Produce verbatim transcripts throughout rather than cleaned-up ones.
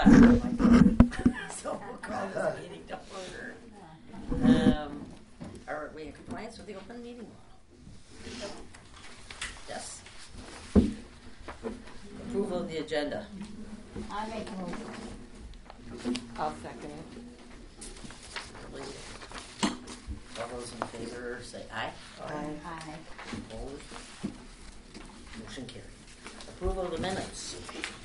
So we'll call this meeting to order. Um, are we in compliance with the open meeting law? Yes. Approval of the agenda. I make a motion. I'll second it. All those in favor say aye. Aye. Aye. Opposed? Motion carried. Approval of the minutes.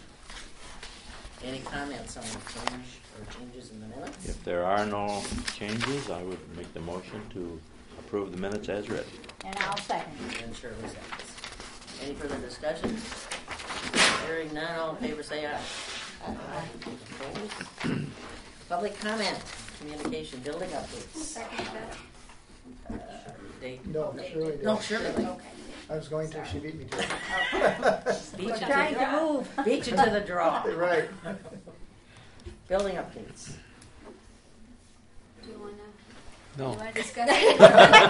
Any comments on the change or changes in the minutes? If there are no changes, I would make the motion to approve the minutes as written. And I'll second. And Shirley seconds. Any further discussion? Hearing none, all in favor say aye. Aye. Opposed? Public comment, communication, building updates. Second that. Uh, they, No, Shirley did. no, Shirley. Okay. I was going to, she beat me to it. Beat you to Trying the to move. Beat you to the draw. Right. Building updates. Do you want to? No. You want to discuss it?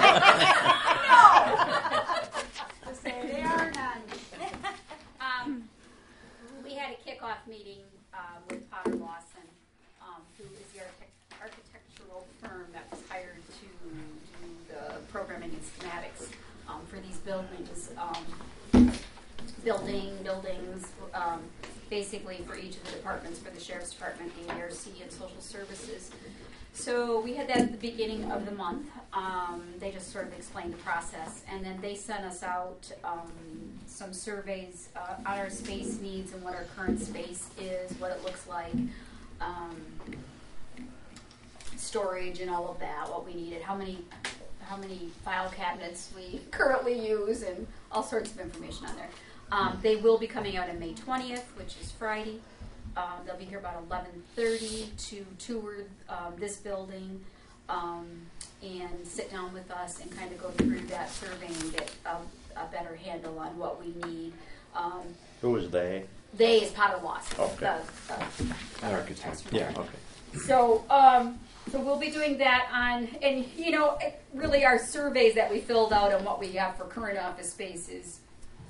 No. Just say they are none. Um, we had a kickoff meeting uh, with Potter Lawson, um, who is the architect- architectural firm that was hired to do the programming and schematics um, for these buildings. Um, building, buildings, um, basically for each of the departments, for the Sheriff's Department, A R C, and Social Services. So we had that at the beginning of the month. Um, they just sort of explained the process, and then they sent us out um, some surveys uh, on our space needs and what our current space is, what it looks like, um, storage and all of that, what we needed, how many how many file cabinets we currently use, and all sorts of information on there. Um, they will be coming out on May twentieth, which is Friday. Um, they'll be here about eleven thirty to tour um, this building um, and sit down with us and kind of go through that survey and get a, a better handle on what we need. Um, Who was they? they is Potter Lawson, Okay. the, the, the architects. Yeah, okay. So, um, so we'll be doing that on, and you know, it, really our surveys that we filled out on what we have for current office space is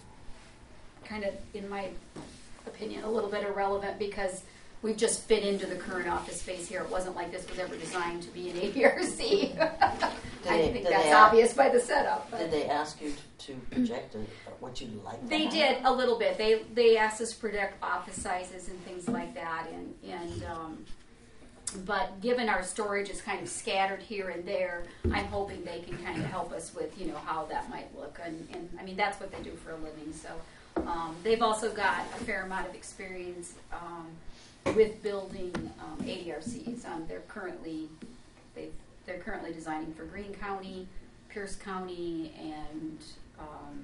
kind of, in my opinion, a little bit irrelevant because we've just fit into the current office space here. It wasn't like this was ever designed to be an A B R C. I they- think did that's they- obvious by the setup. But Did they ask you to project a, what you'd like? to they have? did a little bit. They they asked us to predict office sizes and things like that, and and um, but given our storage is kind of scattered here and there, I'm hoping they can kind of help us with, you know, how that might look, and, and I mean that's what they do for a living. So um, they've also got a fair amount of experience um, with building um, A D R Cs. Um, they're currently they they're currently designing for Greene County, Pierce County, and um,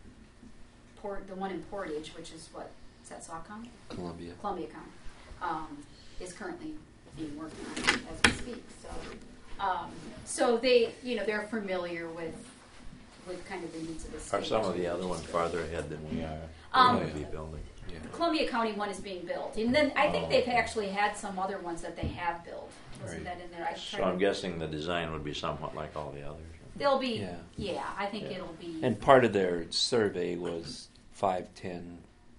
Port, the one in Portage, which is what is that Saucon? Columbia. Columbia County, um, is currently being worked on as we speak. So, um, so they, you know, they're familiar with with kind of the needs of the state. Are some of the other ones farther ahead than we are? Um, Going to be building. Yeah. Columbia County one is being built, and then I think Oh, they've okay. actually had some other ones that they have built. Wasn't Right. that in there? I So tried I'm to- guessing the design would be somewhat like all the others. They'll be, Yeah. yeah. I think Yeah. it'll be. And part of their survey was five, ten,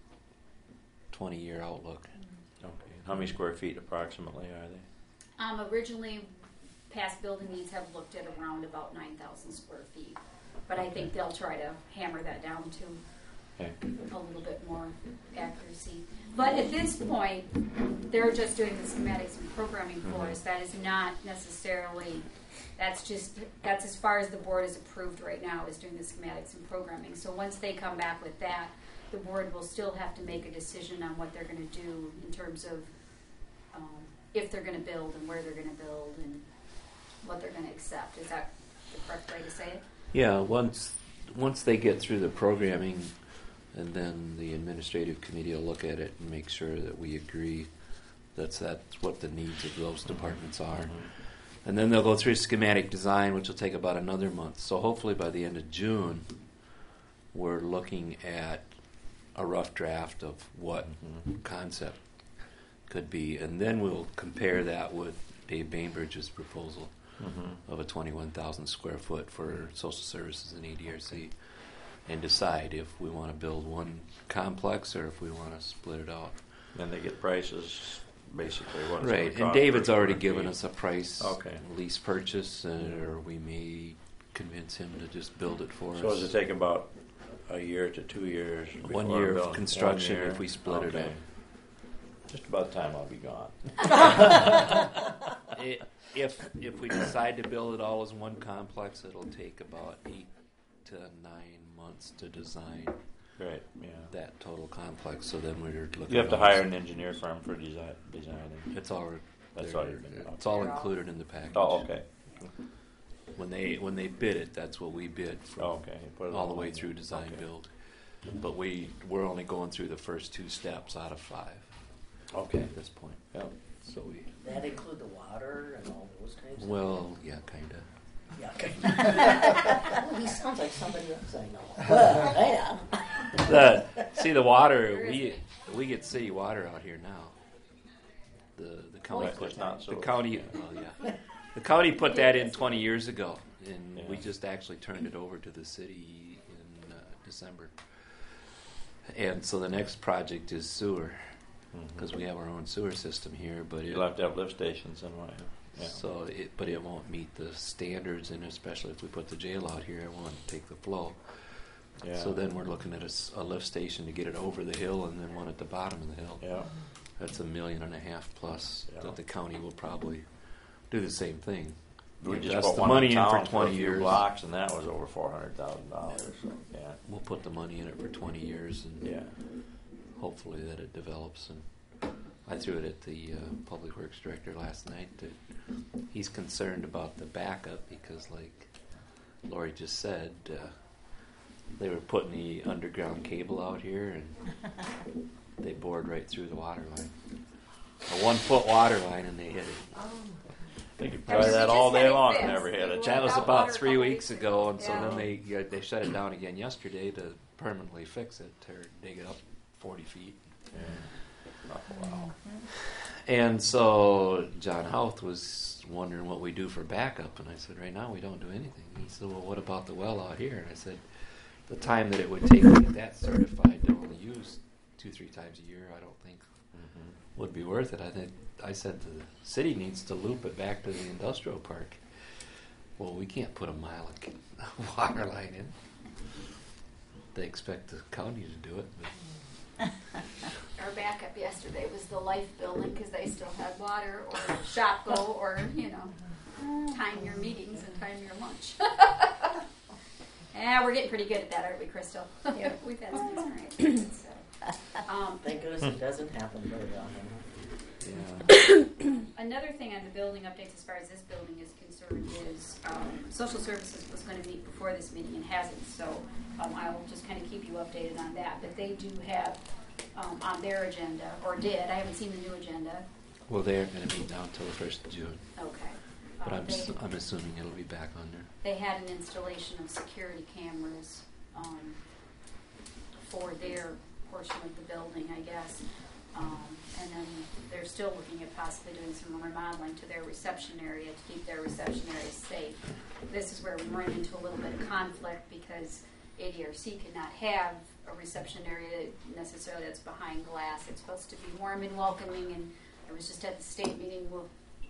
twenty year outlook. Okay. How many square feet approximately are they? Um, originally, past building needs have looked at around about nine thousand square feet, but I think they'll try to hammer that down to Okay. a little bit more accuracy. But at this point, they're just doing the schematics and programming for Mhm. us. That is not necessarily, that's just, that's as far as the board is approved right now, is doing the schematics and programming. So once they come back with that, the board will still have to make a decision on what they're going to do in terms of um, if they're going to build and where they're going to build and what they're going to accept. Is that the correct way to say it? Yeah, once once they get through the programming, and then the administrative committee will look at it and make sure that we agree that's that's what the needs of those departments are. And then they'll go through schematic design, which will take about another month. So hopefully by the end of June, we're looking at a rough draft of what Mhm. concept could be, and then we'll compare that with Dave Bainbridge's proposal Mm-hmm. of a twenty-one thousand square foot for social services and A D R C, and decide if we want to build one complex or if we want to split it out. Then they get prices basically what it's Right, gonna and cost David's for already it. given us a price, Okay. lease purchase, uh, or we may convince him to just build it for So us. does it take about a year to two years? One before year of building? construction One year? if we split it Okay. up. Just about the time I'll be gone. I- If if we decide to build it all as one complex, it'll take about eight to nine months to design Right, yeah. that total complex. So then we're looking. You have to at hire almost- an engineer firm for design, designing. It's all. That's they're- all you've been about. It's all They're all- included in the package. Oh, okay. When they when they bid it, that's what we bid for. Oh, okay. You put it all the all way in through there. design Okay. build. But we we're only going through the first two steps out of five Okay. at this point. Yep. So we That include the water and all those kinds of well, yeah, kind of. Yeah, okay. Well, he sounds like somebody else I know. Well, yeah. The see the water Where is we it? we get city water out here now. The the county Right, put it's not the so- county oh yeah the county put that in twenty years ago, and we Yeah. just actually turned it over to the city in uh, December. And so the next project is sewer, because we have our own sewer system here, but it, You'll have to have lift stations and what. Yeah. so it but it won't meet the standards, and especially if we put the jail out here, it won't take the flow. Yeah. So then we're looking at a, s- a lift station to get it over the hill, and then one at the bottom of the hill. Yeah. That's a million and a half plus Yeah. that the county will probably do the same thing. We just Invest put the one money in in town for twenty a few years. blocks, and that was over four hundred thousand dollars. So, yeah. We'll put the money in it for twenty years, and Yeah. hopefully that it develops. And I threw it at the uh, public works director last night. That he's concerned about the backup because, like Lori just said, uh, they were putting the underground cable out here, and they bored right through the water line. A one foot water line, and they hit it. They could I mean, try that we all just had day it long fixed. and never hit They it. That was Without about water a three couple weeks weeks ago, ago. and so Yeah. then they yeah, they shut it down again yesterday to permanently fix it or dig it up forty feet. Yeah. Oh, wow. And so John Houth was wondering what we do for backup, and I said, right now we don't do anything. He said, well, what about the well out here? And I said, the time that it would take to get that certified to only use two, three times a year, I don't think Mhm. would be worth it. I think I said the city needs to loop it back to the industrial park. Well, we can't put a mile of water line in. They expect the county to do it, but Our backup yesterday was the Life building because they still had water or shop go or, you know, time your meetings and time your lunch. Yeah, we're getting pretty good at that, aren't we, Crystal? Yeah. We've had some experience. So. Um, Thank goodness it doesn't happen very often. yeah. Another thing on the building updates as far as this building is concerned is um, social services was going to meet before this meeting and hasn't, so um, I will just kind of keep you updated on that. But they do have um, on their agenda, or did, I haven't seen the new agenda. Well, they aren't going to meet now until the first of June, Okay. but Uh, I'm, they, s- I'm assuming it'll be back on there. they had an installation of security cameras um, for their portion of the building, I guess. Um, and then they're still looking at possibly doing some remodeling to their reception area to keep their reception area safe. This is where we run into a little bit of conflict because A D R C could not have a reception area necessarily that's behind glass. It's supposed to be warm and welcoming, and I was just at the state meeting well,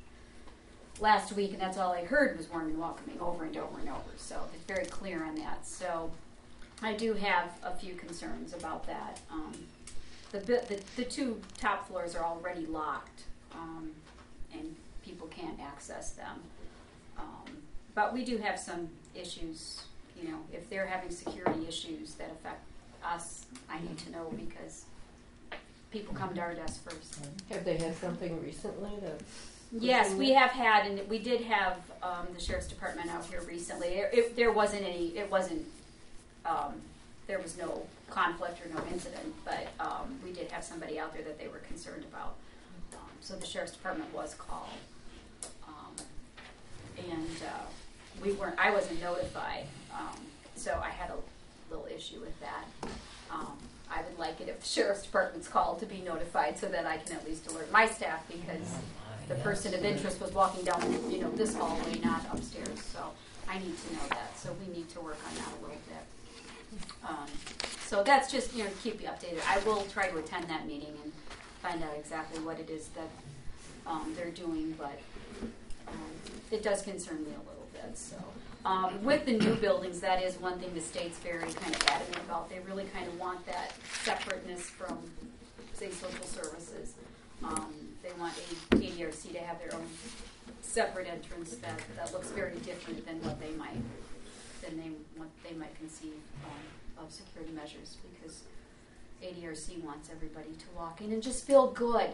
last week, and that's all I heard was warm and welcoming over and over and over. So it's very clear on that. So I do have a few concerns about that. Um, The, bi- the the two top floors are already locked, um, and people can't access them. Um, but we do have some issues. You know, if they're having security issues that affect us, I need to know because people come to our desk first. Have they had something recently that's... Yes, we have had, and we did have um, the sheriff's department out here recently. It, it, there wasn't any. It wasn't. Um, there was no conflict or no incident, but um, we did have somebody out there that they were concerned about. Um, so the sheriff's department was called, um, and uh, we weren't. I wasn't notified, um, so I had a little issue with that. Um, I would like it if the sheriff's department's called to be notified, so that I can at least alert my staff because the person of interest was walking down, you know, this hallway, not upstairs. So I need to know that. So we need to work on that a little bit. Um, so that's just, you know, to keep you updated. I will try to attend that meeting and find out exactly what it is that um, they're doing, but um, it does concern me a little bit. So, um, with the new buildings, that is one thing the state's very kind of adamant about. They really kind of want that separateness from, say, social services. Um, they want A D R C to have their own separate entrance that, that looks very different than what they might than they what they might conceive um, of security measures, because A D R C wants everybody to walk in and just feel good.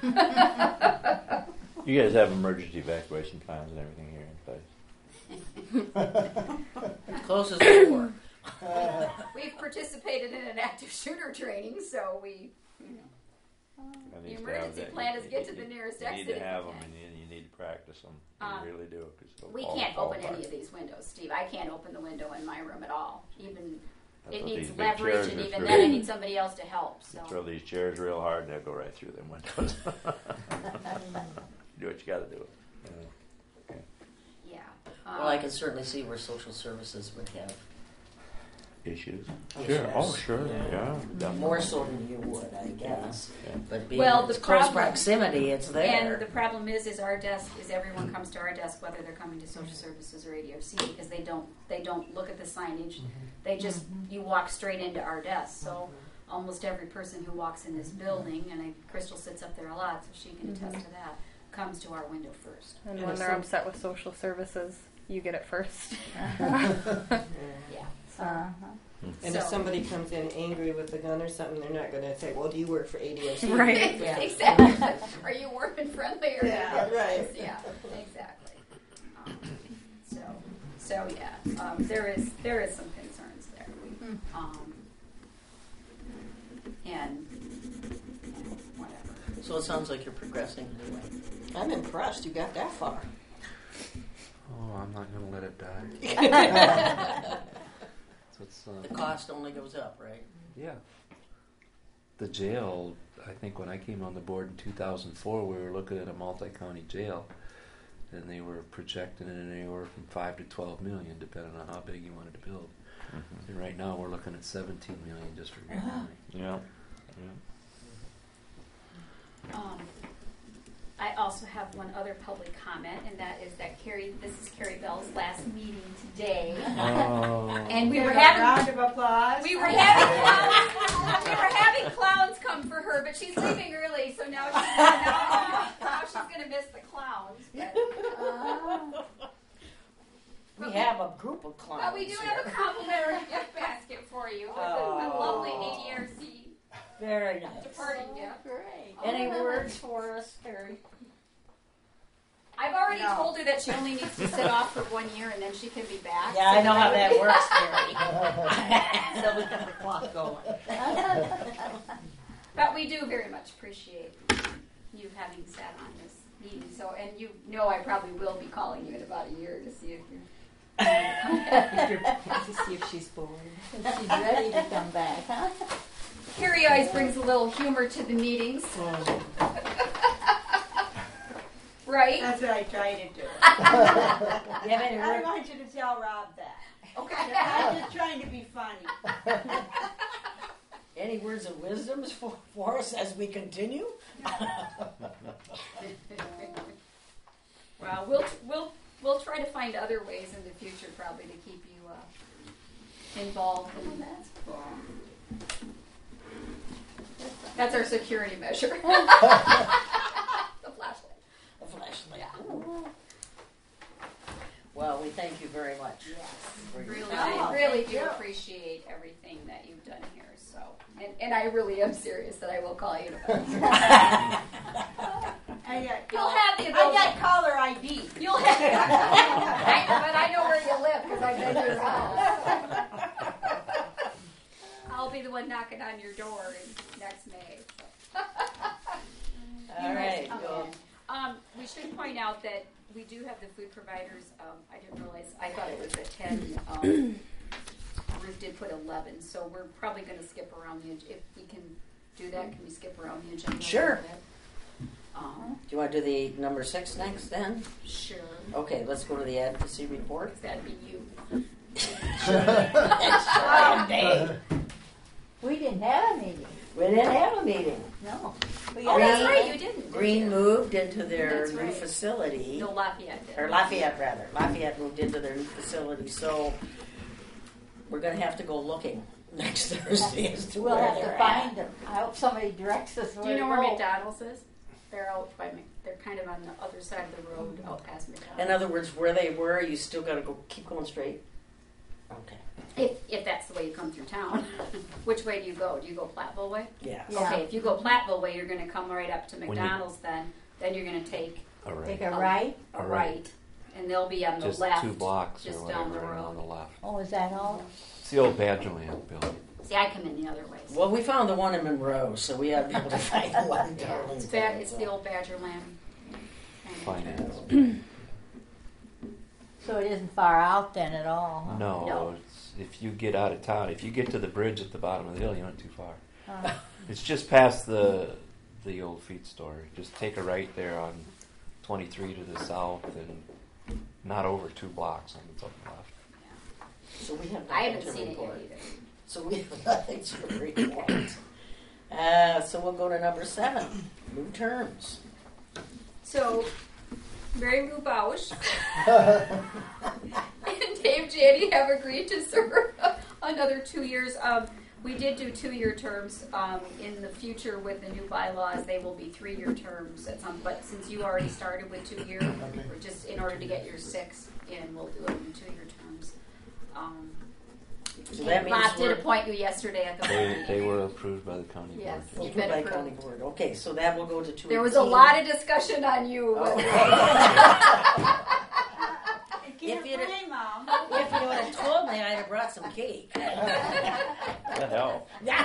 You guys have emergency evacuation plans and everything here in place. Closes the door. We've participated in an active shooter training, so we, you know. That The needs to emergency have that. plan You- is get you- to the you- nearest You exit need to if have you them, can. and you, you need to practice them. Um, You really do. 'Cause they'll We fall- can't fall open apart. any of these windows, Steve. I can't open the window in my room at all. Even That's it what needs these big leverage, chairs and are even for. then, I need somebody else to help. So. Throw these chairs real hard, and they'll go right through them windows. Do what you got to do. You know. Yeah. Well, I Um, can certainly see where social services would have Issues. Issues. Sure. Oh, sure. Yeah. Yeah. definitely. more so than you would, I guess. Yeah. But being Well, in the its close problem- proximity, it's there. And the problem is, is our desk is everyone comes to our desk whether they're coming to social services or A D R C, because they don't they don't look at the signage. They just you walk straight into our desk. So almost every person who walks in this building, and I, Crystal sits up there a lot, so she can attest to that, comes to our window first. And And when if they're some- upset with social services, you get it first. Yeah. So, Uh-huh. And if So- somebody comes in angry with a gun or something, they're not going to say, "Well, do you work for A D R C?" Right. Yeah. Exactly. Are you working friendly or Yeah, right. Yeah, exactly. Um, so, so yeah, um, there is there is some concerns there. Um, and you know, whatever. So it sounds like you're progressing anyway. I'm impressed. You got that far. Oh, I'm not going to let it die. So it's, uh, The cost only goes up, right? Yeah. The jail, I think when I came on the board in two thousand four, we were looking at a multi-county jail, and they were projecting it anywhere from five to twelve million, depending on how big you wanted to build. Mhm. And right now, we're looking at seventeen million just for Green County. Yeah. Yeah. Um, I also have one other public comment, and that is that Carrie, this is Carrie Bell's last meeting today. Oh. And we Give were a having round of applause. we were having clowns, we were having clowns come for her, but she's leaving early, so now she's now, now she's gonna miss the clowns. But, We have a group of clowns but we do here. have a complimentary gift basket for you with a, a lovely A D R C Very nice. departing gift. Great. Any words for us, Terry? I've already No. told her that she only needs to sit off for one year and then she can be back. Yeah, So I know how that would- works, Terry. So we got the clock going. But we do very much appreciate you having sat on this meeting. So, and you know, I probably will be calling you in about a year to see if you're. To see if she's bored. She's ready to come back, huh? Carrie always brings a little humor to the meetings, right? That's what I try to do. You have any I word? want you to tell Rob that. Okay. I'm just trying to be funny. Any words of wisdom for, for us as we continue? Well, we'll we'll we'll try to find other ways in the future, probably, to keep you uh, involved. And that's cool. That's our security measure. The flashlight. The flashlight. Yeah. Ooh. Well, we thank you very much. for your Really, time. I really thank do you. appreciate everything that you've done here. So, and, and I really am serious that I will call you. To I got You'll call- have the I ability. got caller I D. You'll have. I, but I know where you live because I've been to your house. I'll be the one knocking on your door in next May. So. All right. Okay. Go. Um, we should point out that we do have the food providers. Um, I didn't realize. I thought it was at ten. Um, Ruth did put eleven, so we're probably going to skip around the. ag- If we can do that, can we skip around the agenda? a Sure. little bit? Um, Do you want to do the number six next then? sure. Okay, let's go to the advocacy report. That'd be you. Try a day. We didn't have a meeting. We didn't have a meeting. No. Oh, that's right, you didn't. did Green you? moved into their That's new right. facility. No, Lafayette did. Or Lafayette, rather. Lafayette moved into their new facility, so we're going to have to go looking next Thursday as to We'll where have they're to at. find them. I hope somebody directs us where Do you know to where go. McDonald's is? They're out by Mc, they're kind of on the other side of the road, out past McDonald's. In other words, where they were, you still got to go keep going straight. Okay. If, if that's the way you come through town. Which way do you go? Do you go Platteville way? Yes. Yeah. Okay, if you go Platteville way, you're going to come right up to When you- McDonald's then. Then you're going to take All right. Take a right? a A right. right. And they'll be on the Just left. two blocks or just whatever down the and on road. the left. Oh, is that all? It's the old Badgerland building. See, I come in the other way. Well, we found the one in Monroe, so we ought to be able to find the one in Yeah, Darlington. it's, ba- it's so. the old Badgerland. Finance. So it isn't far out then at all, huh? No, No. It's, if you get out of town, if you get to the bridge at the bottom of the hill, you went too far. Huh. It's just past the the old feed store. Just take a right there on twenty-three to the south, and not over two blocks on the top left. So we have I nothing haven't to seen it yet report. either. So we have nothing to report. Uh, so we'll go to number seven, new terms. So, Mary Lou Bausch and Dave Janney have agreed to serve another two years. Um, we did do two-year terms. Um, in the future, with the new bylaws, they will be three-year terms at some. But since you already started with two-year, Okay. we're just in order to get your six in, we'll do it in two-year terms. Um, So that means Bob did we're appoint you yesterday at the board They, meeting. they were approved by the county Yes. board. You've approved been by approved. county board. Okay, so that will go to two. There was a lot of discussion on you. Oh. Get If a you'd- free, Mom. If you would have told me, I'd have brought some cake. That helped. Yeah.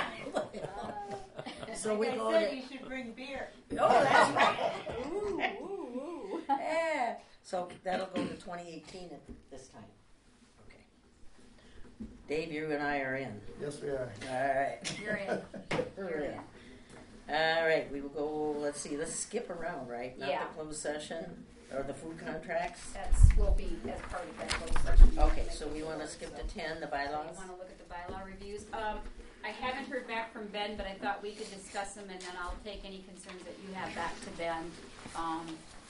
So we I go said to. you should bring beer. Oh, that's right. Ooh, ooh, ooh. Yeah. So that'll go to twenty eighteen at this time. Okay. Dave, you and I are in. Yes, we are. All right. You're in. We're You're in. in. All right, we will go, let's see, let's skip around, right? Not Yeah. the closed session or the food contracts? That's will be as part of that closed session. Okay, so we want to skip to ten, the So bylaws? you want to look at the bylaw reviews. Um, I haven't heard back from Ben, but I thought we could discuss them, and then I'll take any concerns that you have back to Ben. Um,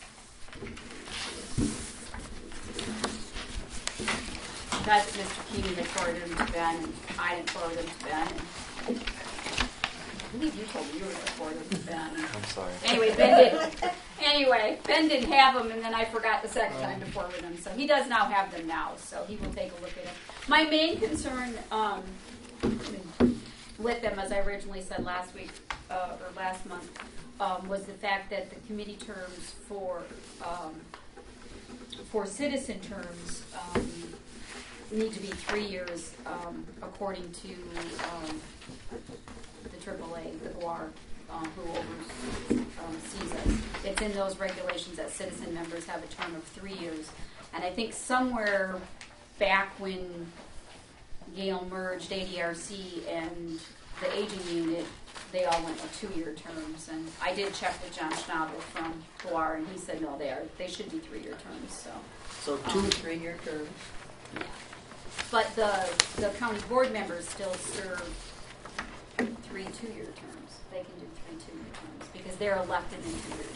That's Mister Keeney had forwarded them to Ben, and I didn't forward them to Ben. And I believe you told me you were going to forward them to Ben. I'm sorry. Anyway, Ben did. Anyway, Ben didn't have them, and then I forgot the second time to forward them. So he does now have them now. So he will take a look at them. My main concern um, with them, as I originally said last week uh, or last month, um, was the fact that the committee terms for um, for citizen terms um, need to be three years, um, according to um, the triple A, the G W A R, um, who oversees us. It's in those regulations that citizen members have a term of three years. And I think somewhere back when Gale merged A D R C and the aging unit, they all went with two-year terms. And I did check with John Schnabel from G W A R, and he said, no, they are. They should be three-year terms. So. So two three-year terms? Yeah. But the the county board members still serve three two-year terms. They can do three two-year terms because they're elected in two-year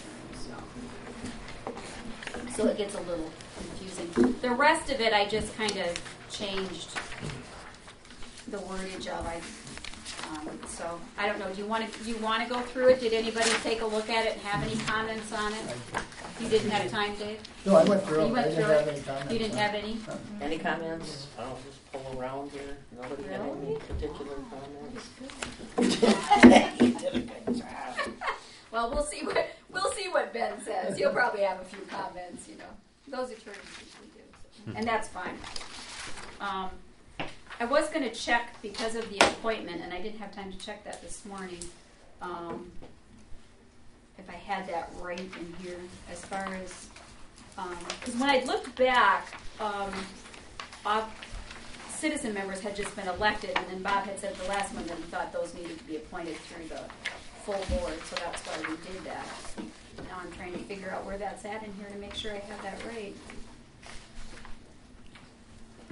terms. So, so it gets a little confusing. The rest of it, I just kind of changed the wordage of. I um, so I don't know. Do you want to do you want to go through it? Did anybody take a look at it and have any comments on it? You didn't have time, Dave? No, I went through You it. I went didn't through have it? any comments. You didn't no. have any? No. Any comments? I'll just pull around here. Nobody had any particular comments? You did a good job. Well, we'll see what we'll see what Ben says. He'll probably have a few comments, you know. Those attorneys usually do, and that's fine. Um, I was going to check because of the appointment, and I didn't have time to check that this morning. Um, if I had that right in here, as far as because when I looked back, um, Bob, citizen members had just been elected, and then Bob had said the last one that he thought those needed to be appointed through the full board, so that's why we did that. Now I'm trying to figure out where that's at in here to make sure I have that right.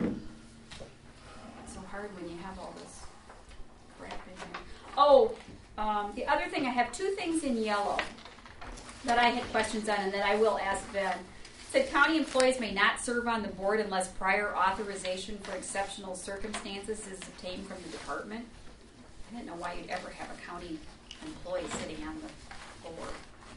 It's so hard when you have all this crap in here. Oh, Um, the other thing, I have two things in yellow that I had questions on and that I will ask Ben. It said county employees may not serve on the board unless prior authorization for exceptional circumstances is obtained from the department. I didn't know why you'd ever have a county employee sitting on the board.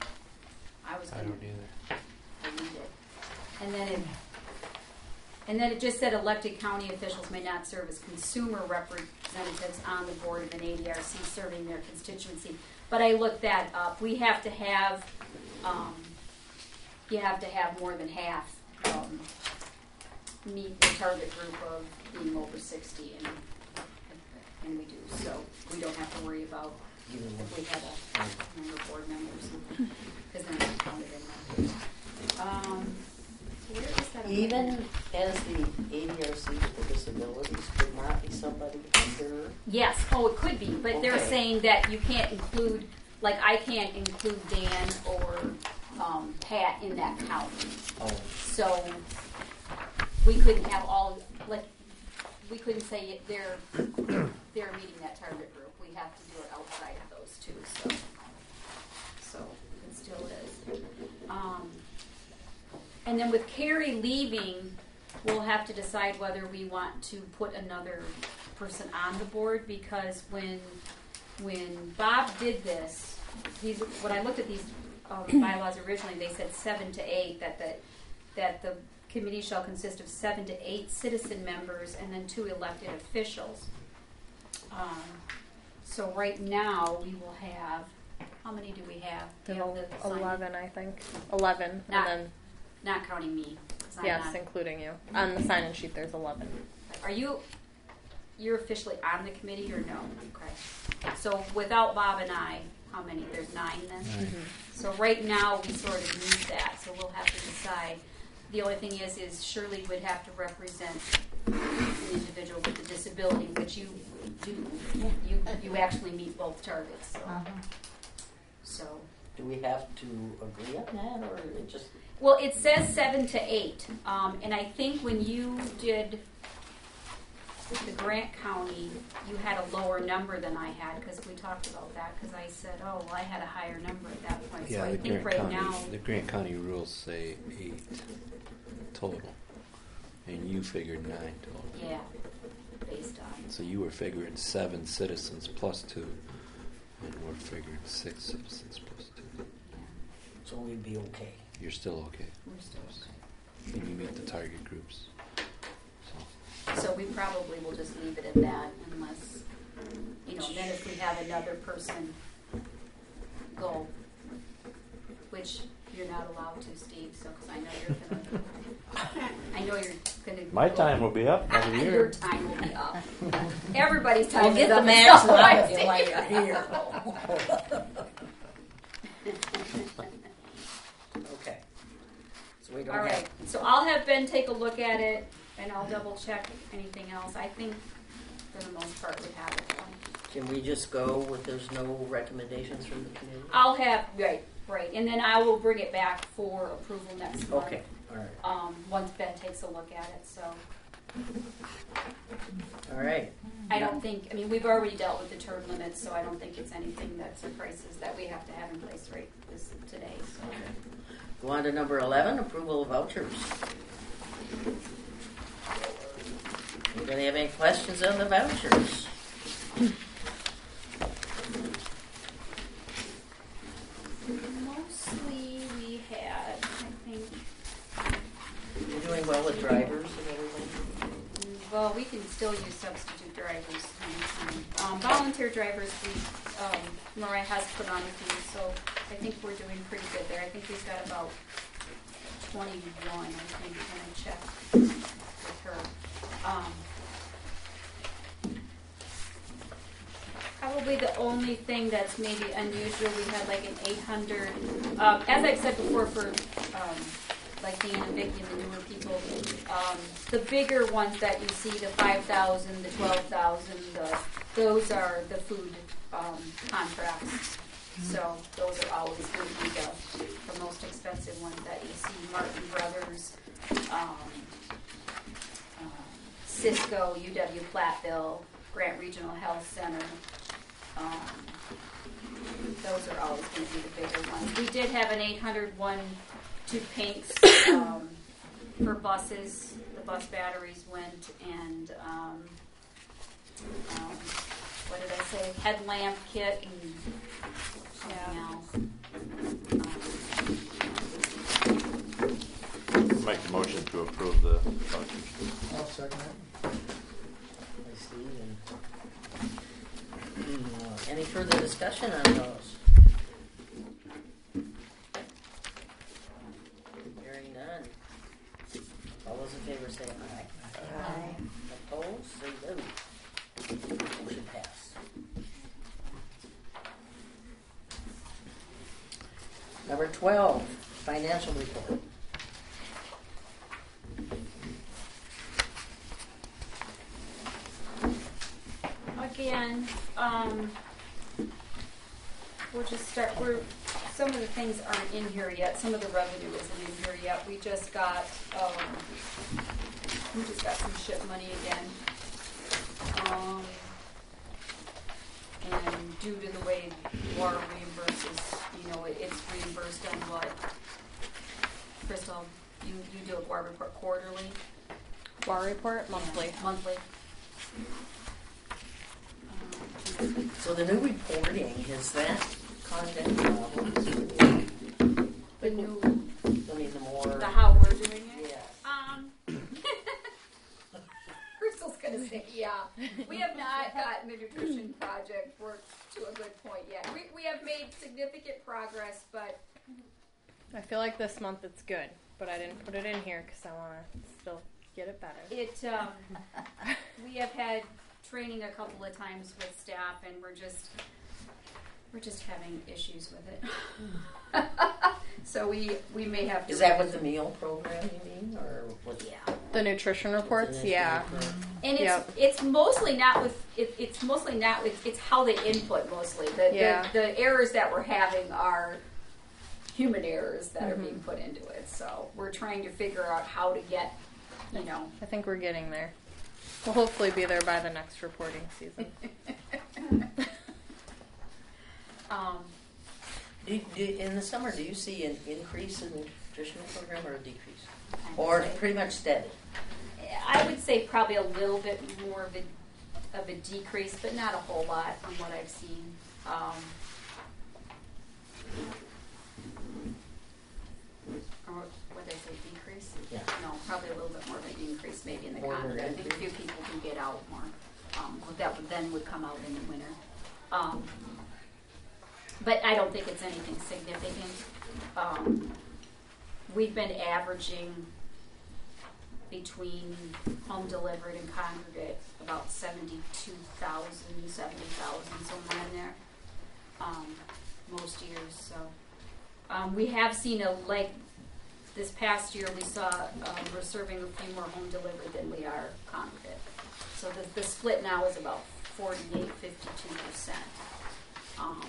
I was I going don't either. to read it. And then it, and then it just said elected county officials may not serve as consumer representatives on the board of an A D R C serving their constituency. But I looked that up. We have to have, um, you have to have more than half um, meet the target group of being over sixty, and and we do. So we don't have to worry about if we had a number of board members, because they're not counted in that. Um, where is that? Even as the A D R C for disabilities could not be somebody under. Yes. Oh, it could be, but they're Okay. saying that you can't include, like I can't include Dan or um, Pat in that count. Oh, So we couldn't have all, like, we couldn't say it- they're they're meeting that target group. We have to do it outside of those two. So so it still is. Um, and then with Carrie leaving, we'll have to decide whether we want to put another person on the board, because when when Bob did this, these when I looked at these um, bylaws originally, they said seven to eight, that the that the committee shall consist of seven to eight citizen members and then two elected officials. Um, so right now we will have, how many do we have? We There's have the sign- eleven, I think. Eleven, Not- and then Not counting me. 'cause I'm yes, not- including you. On the sign-in sheet, there's eleven. Are you, you're officially on the committee or no? Okay. So without Bob and I, how many? There's nine then? Mm-hmm. So right now, we sort of need that, so we'll have to decide. The only thing is, is Shirley would have to represent an individual with a disability, which you do. You, you actually meet both targets, so. Uh-huh. So, do we have to agree on that, or it just? well, it says seven to eight, um, and I think when you did the Grant County, you had a lower number than I had, because we talked about that, because I said, oh, well, I had a higher number at that point. So Yeah, I the think Grant right County, now, the Grant County rules say eight total, and you figured nine total. yeah, based on. So you were figuring seven citizens plus two, and we're figuring six citizens plus two. So we'd be okay. You're still okay, We're still okay. and you meet the target groups. So So we probably will just leave it at that unless, you know, then if we have another person go, which you're not allowed to, Steve, so, because I know you're gonna, I know you're gonna. My go- time will be up another Your year. time will be up. Everybody's time We'll is get up. the max So out I of you see. while you're here. Okay. So we don't All have. right, so I'll have Ben take a look at it, and I'll double check anything else. I think for the most part we have it. Can we just go with there's no recommendations from the committee? I'll have, right, right, and then I will bring it back for approval next month. Okay, all right, Um, once Ben takes a look at it, so all right. I don't think, I mean, we've already dealt with the term limits, so I don't think it's anything that surprises that we have to have in place right this, today, so. Go on to number eleven, approval of vouchers. Anybody have any questions on the vouchers? Mostly we had, I think, You're doing well with drivers and everything? well, we can still use substitute drivers anytime. Um, volunteer drivers, we, um, Mariah has put on a few, so I think we're doing pretty good there. I think we've got about twenty-one, I think, when I checked with her. Um, Probably the only thing that's maybe unusual, we had like an eight hundred, um, as I've said before for, um, like Dan and Vicky and the newer people, um, the bigger ones that you see, the five thousand, the twelve thousand, the, those are the food, um, contracts. So those are always going to be the, the most expensive ones that you see, Martin Brothers, um, uh, Cisco, U W Platteville, Grant Regional Health Center, um, those are always going to be the bigger ones. We did have an eight hundred one to paints um, for buses. The bus batteries went, and um, um, what did I say? Headlamp kit and something Yeah. else. Um, Make the motion to approve the vouchers. I'll second it. By Steve and Hmm, any further discussion on those? Hearing none. All those in favor say aye. Aye. Opposed, say no. Motion pass. Number twelve, financial report. Again, um, we'll just start, we're, some of the things aren't in here yet, some of the revenue isn't in here yet, we just got, um, we just got some ship money again. Um, and due to the way water reimburses, you know, it, it's reimbursed on what? Crystal, you, you do a water report quarterly? War report monthly. Monthly. So the new reporting, is that content levels? The new, I mean, the more. the how we're doing it? Yes. Um, Crystal's gonna say, yeah. We have not gotten the nutrition project worked to a good point yet. We, we have made significant progress, but I feel like this month it's good, but I didn't put it in here because I want to still get it better. it, um, we have had training a couple of times with staff, and we're just, we're just having issues with it. So we, we may have to. Is that with the meal program, you mean, or what? Yeah. The nutrition reports, yeah. And it's Yep. it's mostly not with it, it's mostly not with it's how they input mostly. The, Yeah. the the errors that we're having are human errors that are Mhm. being put into it. So we're trying to figure out how to get, you know. I think we're getting there. We'll hopefully be there by the next reporting season. Um, Do, do, in the summer, do you see an increase in the nutritional program or a decrease? I would Or say- pretty much steady? I would say probably a little bit more of a of a decrease, but not a whole lot from what I've seen. Um, or what did I say, decrease? Yeah. No, probably a little bit more of an increase maybe in the More of an contract. I think a few increase? people can get out more. Um, but that would then would come out in the winter. Um, but I don't think it's anything significant. Um, we've been averaging between home delivered and congregate about seventy-two thousand, seventy thousand, somewhere in there, um, most years. So um, we have seen a, like this past year we saw um, we're serving a few more home delivered than we are congregate. So the, the split now is about forty-eight, fifty-two percent. Um,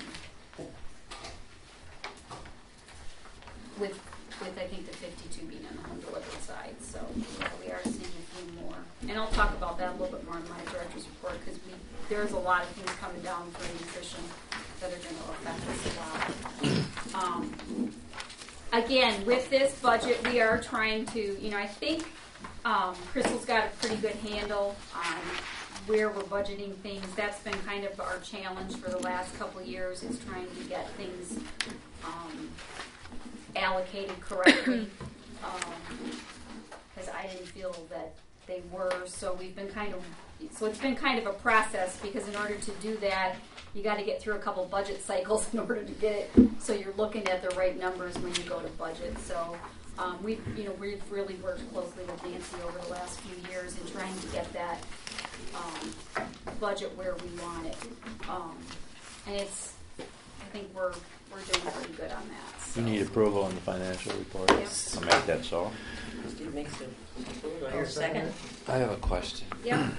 with with I think the fifty-two being on the home delivered side. So yeah, we are seeing a few more. And I'll talk about that a little bit more in my director's report because we there's a lot of things coming down for nutrition that are going to affect us a lot. Um, again, with this budget, we are trying to, you know, I think um, Crystal's got a pretty good handle on where we're budgeting things. That's been kind of our challenge for the last couple of years is trying to get things um, allocated correctly, because um, I didn't feel that they were. So we've been kind of, so it's been kind of a process because in order to do that, you got to get through a couple budget cycles in order to get it. So you're looking at the right numbers when you go to budget. So um, we, you know, we've really worked closely with Nancy over the last few years in trying to get that um, budget where we want it. Um, and it's, I think we're we're doing pretty good on that. So. You need approval on the financial report. Yep. I'll make that so. Steve makes a, do I hear a second? I have a question. Yep.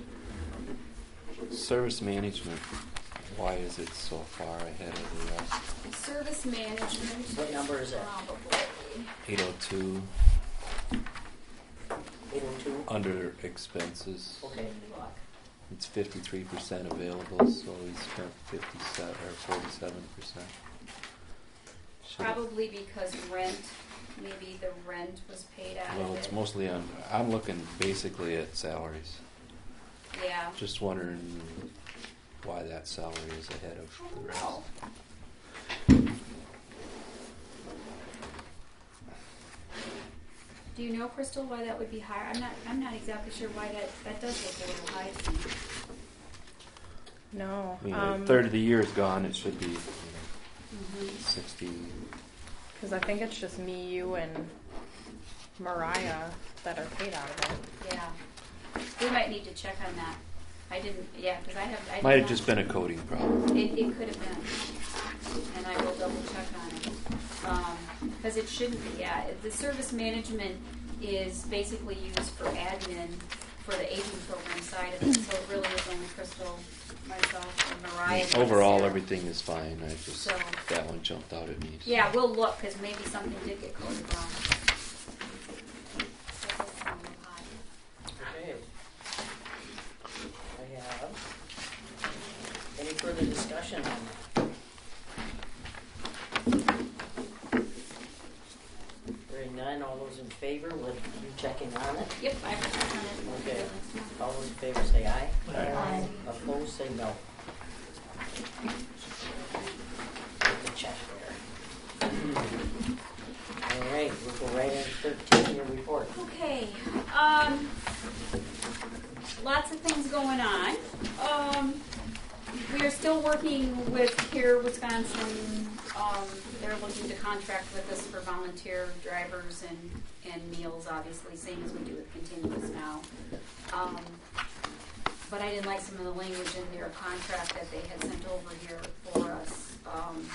Service management, why is it so far ahead of the rest? Service management. What number is that? Probably. eight oh two, eight oh two? under expenses. Okay. Look. It's fifty-three percent available, so we spent fifty-seven or forty-seven percent. Probably because rent, maybe the rent was paid out Well, of it's it. mostly on. I'm looking basically at salaries. Yeah. Just wondering why that salary is ahead of the rest. Oh. Do you know, Crystal, why that would be higher? I'm not. I'm not exactly sure why that that does look a little high to me. No. I mean, um, a third of the year is gone. It should be, you know, Mm-hmm. sixty. Because I think it's just me, you, and Mariah that are paid out of it. Yeah. We might need to check on that. I didn't. Yeah, because I have. I did Might have not- just been a coding problem. It, it could have been, and I will double check on it. Because it shouldn't be, yeah. It- The service management is basically used for admin for the aging program side of it, so it really is only Crystal, myself, and Mariah. and Overall, Sarah. everything is fine. I just So- that one jumped out at me. so. Yeah, we'll look, because maybe something did get coded wrong. So that's a little high. Okay. I have. Any further discussion on that? Hearing none, all those in favor with you checking on it? Yep, I have on it. Okay. All those in favor say aye. Aye. Opposed, say no. Get the check there. All right, we'll go right into thirteen, your report. Okay, um, lots of things going on. Um, we are still working with Care Wisconsin. Um, they're looking to contract with us for volunteer drivers and, and meals, obviously, same as we do with Continuous now. Um, but I didn't like some of the language in their contract that they had sent over here for us. Um,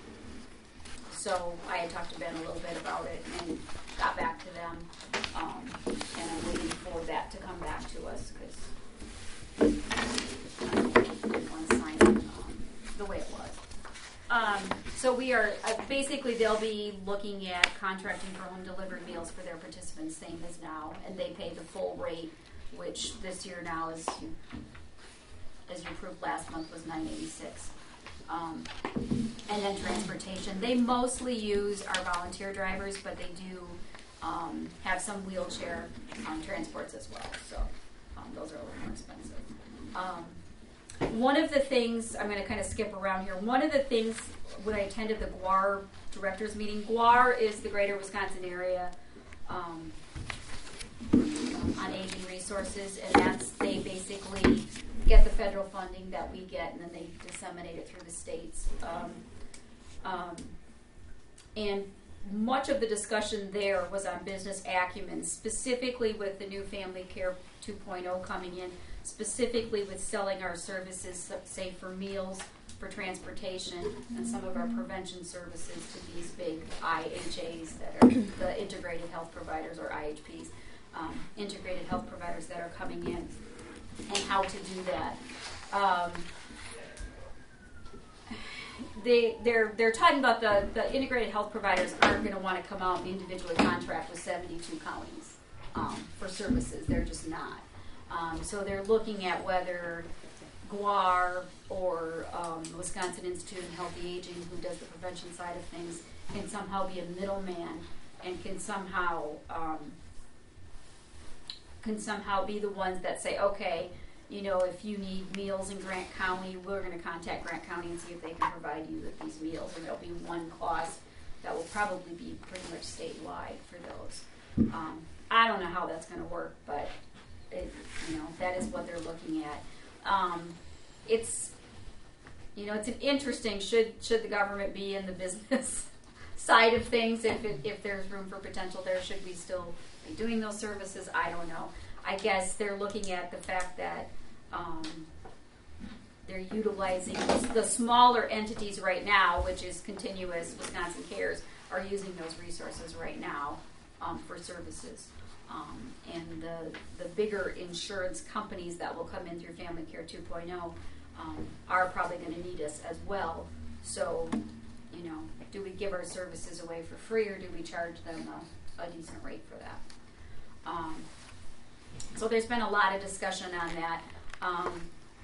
So I had talked to Ben a little bit about it and got back to them, um, and I'm waiting for that to come back to us because I didn't want to sign it um, the way it was. Um, so we are uh, basically they'll be looking at contracting for home delivered meals for their participants, same as now, and they pay the full rate, which this year now is you, as you approved last month was nine eighty-six. Um, and then transportation. They mostly use our volunteer drivers, but they do um, have some wheelchair um, transports as well. So um, those are a little more expensive. Um, one of the things, I'm going to kind of skip around here. One of the things when I attended the G W A R directors meeting, G W A R is the Greater Wisconsin Area um, on Aging Resources, and that's they basically get the federal funding that we get, and then they disseminate it through the states. Um, um, and much of the discussion there was on business acumen, specifically with the new Family Care two point oh coming in, specifically with selling our services, say for meals, for transportation, and some of our prevention services to these big I H As that are the integrated health providers, or I H Ps, um, integrated health providers that are coming in, and how to do that. Um, they they're they're talking about the, the integrated health providers aren't going to want to come out and individually contract with seventy-two counties um, for services. They're just not. Um, so they're looking at whether G W A R or um, Wisconsin Institute of Healthy Aging, who does the prevention side of things, can somehow be a middleman and can somehow um, can somehow be the ones that say, okay, you know, if you need meals in Grant County, we're going to contact Grant County and see if they can provide you with these meals. And there'll be one cost that will probably be pretty much statewide for those. Um, I don't know how that's going to work, but it, you know, that is what they're looking at. Um, it's, you know, it's an interesting. Should should the government be in the business side of things? If it, if there's room for potential there, should we still be doing those services? I don't know. I guess they're looking at the fact that um, they're utilizing the smaller entities right now, which is Continuous, Wisconsin Cares, are using those resources right now um, for services. Um, and the, the bigger insurance companies that will come in through Family Care two point oh um, are probably going to need us as well. So, you know, do we give our services away for free, or do we charge them a, a decent rate for that? Um, So there's been a lot of discussion on that. Um,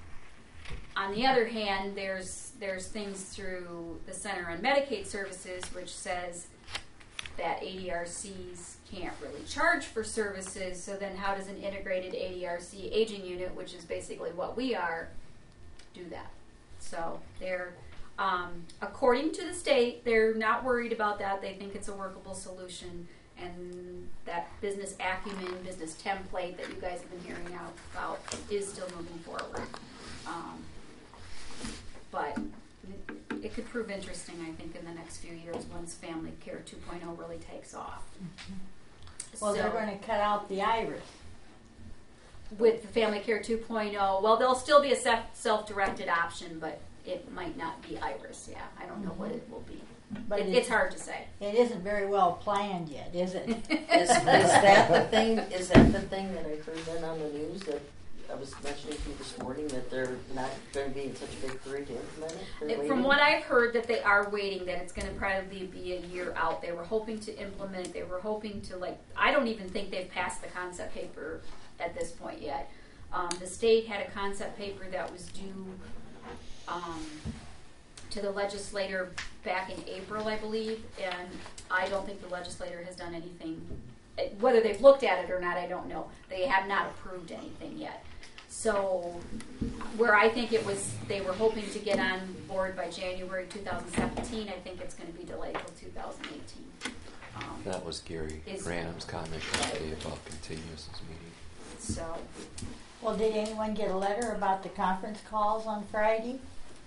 on the other hand, there's there's things through the Center on Medicaid Services which says that A D R Cs can't really charge for services, so then how does an integrated A D R C aging unit, which is basically what we are, do that? So they're, um, according to the state, they're not worried about that. They think it's a workable solution, and that business acumen, business template that you guys have been hearing out about is still moving forward. Um, but it could prove interesting, I think, in the next few years once Family Care two point oh really takes off. Well, So- they're going to cut out the iris. with the Family Care two point oh, well, there'll still be a self- self-directed option, but it might not be Iris. Yeah, I don't know what it will be. But It, it, it's hard to say. it isn't very well planned yet, is it? Is, is that the thing? Is that the thing that I heard then on the news that I was mentioning to you this morning, that they're not going to be in such a big hurry to implement it? They're From waiting? what I've heard, that they are waiting, that it's going to probably be a year out. They were hoping to implement. They were hoping to, like, I don't even think they've passed the concept paper at this point yet. Um, the state had a concept paper that was due um, to the legislator back in April, I believe, and I don't think the legislator has done anything. Whether they've looked at it or not, I don't know. They have not approved anything yet. So, where I think it was, they were hoping to get on board by January two thousand seventeen, I think it's going to be delayed till two thousand eighteen. Um, That was Gary Is- Branham's comment yesterday about continuous meeting. so, Well, did anyone get a letter about the conference calls on Friday?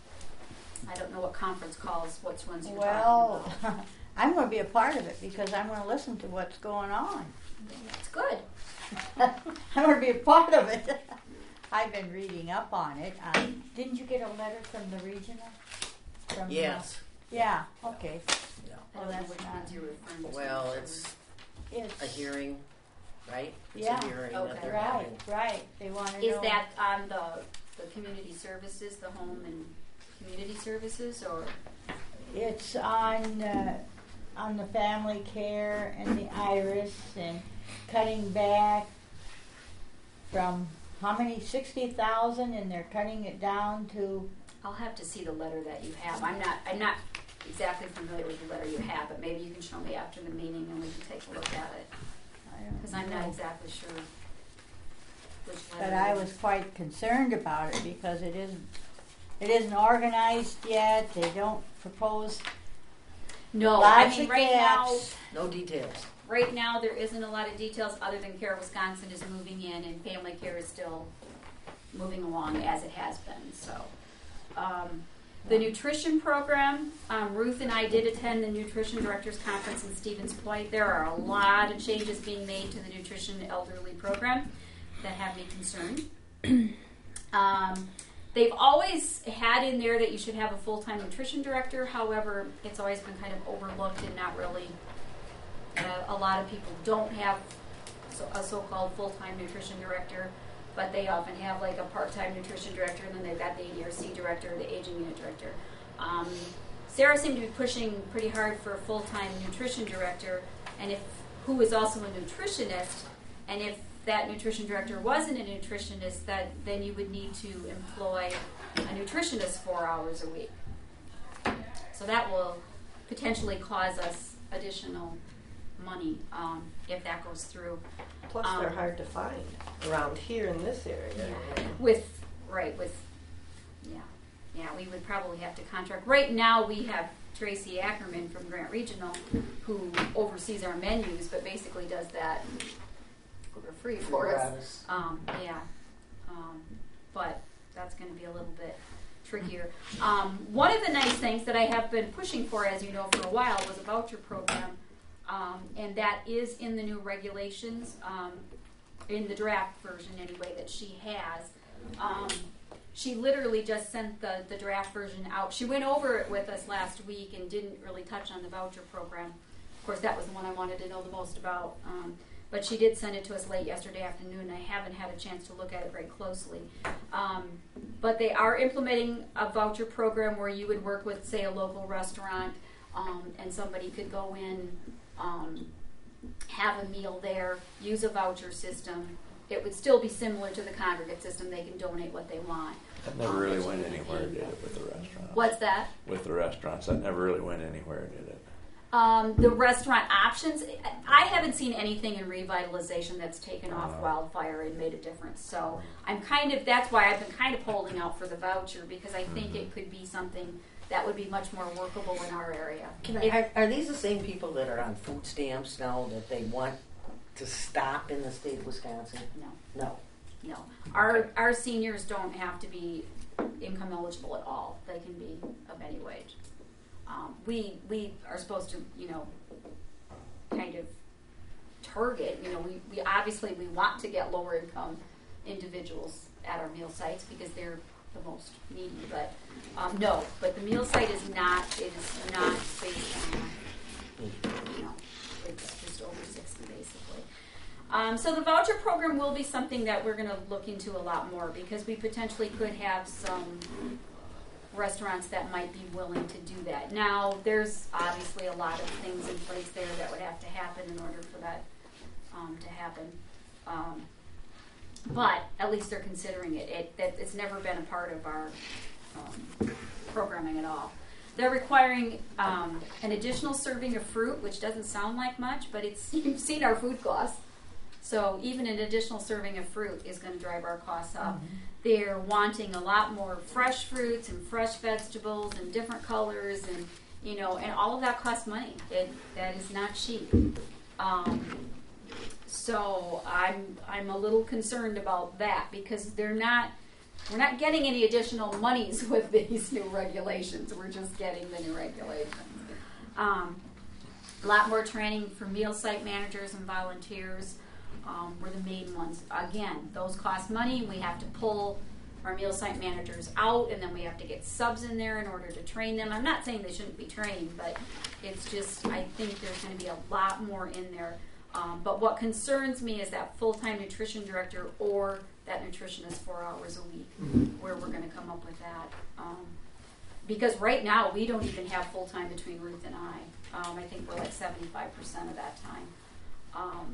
I don't know what conference calls, which ones you're Well, talking about. I'm going to be a part of it because I'm going to listen to what's going on. It's good. I'm going to be a part of it. I've been reading up on it. Um, didn't you get a letter from the regional? From, Yes. Uh, yeah. Okay. I Well, don't know that's which not- ones you're referring to. Well, it's It's a hearing, right? It's Yeah. a hearing Okay. that they're right. having. Right. They want to Is know. that on the, the community services, the home and community services, or? It's on uh, on the family care and the iris and cutting back from how many sixty thousand, and they're cutting it down to. I'll have to see the letter that you have. I'm not, I'm not exactly familiar with the letter you have, but maybe you can show me after the meeting and we can take a look at it. I don't Because I'm not know. exactly sure which letter. But I it was is. quite concerned about it because it isn't it isn't organized yet. They don't propose No, I lots mean, of right now, gaps. No details. right now there isn't a lot of details other than Care Wisconsin is moving in and Family Care is still moving along as it has been. So, um, the nutrition program, um, Ruth and I did attend the Nutrition Directors Conference in Stevens Point. There are a lot of changes being made to the nutrition elderly program that have me concerned. um, they've always had in there that you should have a full-time nutrition director. However, it's always been kind of overlooked and not really. Uh, a lot of people don't have so, a so-called full-time nutrition director, but they often have like a part-time nutrition director, and then they've got the A D R C director, the aging unit director. Um, Sarah seemed to be pushing pretty hard for a full-time nutrition director, and if who is also a nutritionist, and if that nutrition director wasn't a nutritionist, that then you would need to employ a nutritionist four hours a week. So that will potentially cause us additional money um, if that goes through. Plus, Um, they're hard to find around here in this area. With, right, with, yeah, yeah, we would probably have to contract. Right now, we have Tracy Ackerman from Grant Regional who oversees our menus, but basically does that for free for us. Gratis. Um, yeah, um, but that's going to be a little bit trickier. Um, one of the nice things that I have been pushing for, as you know, for a while was a voucher program. Um, and that is in the new regulations, um, in the draft version anyway that she has. Um, she literally just sent the, the draft version out. She went over it with us last week and didn't really touch on the voucher program. Of course, that was the one I wanted to know the most about. Um, but she did send it to us late yesterday afternoon, and I haven't had a chance to look at it very closely. Um, but they are implementing a voucher program where you would work with, say, a local restaurant, um, and somebody could go in, Um, have a meal there, use a voucher system, it would still be similar to the congregate system. They can donate what they want. That never Um, really but went you can anywhere, pay did them. it, with the restaurants? What's that? With the restaurants, that never really went anywhere, did it? Um, the restaurant options, I haven't seen anything in revitalization that's taken off Uh-huh. wildfire and made a difference. So I'm kind of, that's why I've been kind of holding out for the voucher, because I think it could be something that would be much more workable in our area. Can I, If- are, are these the same people that are on food stamps now that they want to stop in the state of Wisconsin? no, No. no. Our, our seniors don't have to be income eligible at all. They can be of any wage. Um, we, we are supposed to, you know, kind of target, you know, we, we obviously we want to get lower income individuals at our meal sites because they're the most needy, but um, no, but the meal site is not, it is not based on, you know, it's just over sixty basically. Um, so the voucher program will be something that we're going to look into a lot more because we potentially could have some restaurants that might be willing to do that. Now, there's obviously a lot of things in place there that would have to happen in order for that um, to happen. Um, but at least they're considering it. It that it's never been a part of our um, programming at all. They're requiring um, an additional serving of fruit, which doesn't sound like much, but it's you've seen our food costs. So even an additional serving of fruit is going to drive our costs up. Mm-hmm. They're wanting a lot more fresh fruits and fresh vegetables and different colors, and you know, and all of that costs money. It that is not cheap. Um, so I'm I'm a little concerned about that because they're not we're not getting any additional monies with these new regulations. We're just getting the new regulations. Um, a lot more training for meal site managers and volunteers. Um, were the main ones. Again, those cost money. We have to pull our meal site managers out, and then we have to get subs in there in order to train them. I'm not saying they shouldn't be trained, but it's just I think there's going to be a lot more in there. Um, but what concerns me is that full-time nutrition director or that nutritionist four hours a week, where we're going to come up with that. Um, because right now we don't even have full-time between Ruth and I. Um, I think we're like seventy-five percent of that time. Um,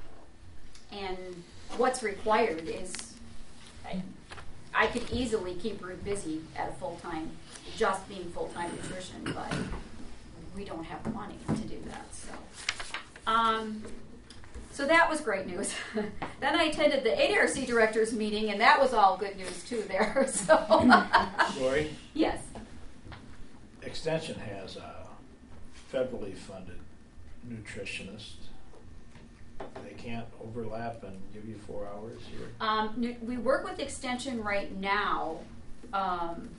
And what's required is, I, I could easily keep Ruth busy at a full-time, just being full-time nutrition, but we don't have the money to do that. So, um, so that was great news. Then I attended the A D R C directors meeting, and that was all good news too there. So, Lori, yes, Extension has a federally funded nutritionist. They can't overlap and give you four hours here. um, nu- we work with Extension right now. Um,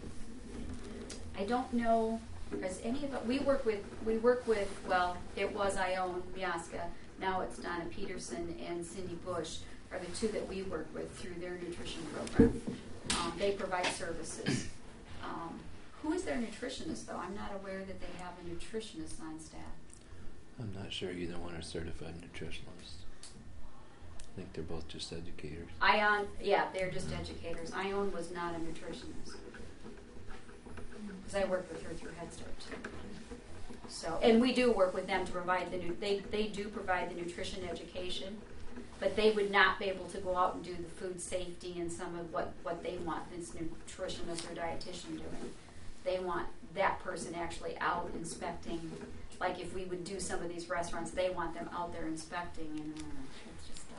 I don't know. Has any of it? We work with. We work with. Well, it was Ione Miaska. Now it's Donna Peterson and Cindy Bush are the two that we work with through their nutrition program. Um, they provide services. Um, who is their nutritionist, though? I'm not aware that they have a nutritionist on staff. I'm not sure either one are certified nutritionists. I think they're both just educators. Ion, yeah, they're just educators. Ione was not a nutritionist because I worked with her through Head Start too. So, and we do work with them to provide the nu- they they do provide the nutrition education, but they would not be able to go out and do the food safety and some of what what they want this nutritionist or dietitian doing. They want that person actually out inspecting. Like if we would do some of these restaurants, they want them out there inspecting, and uh, it's just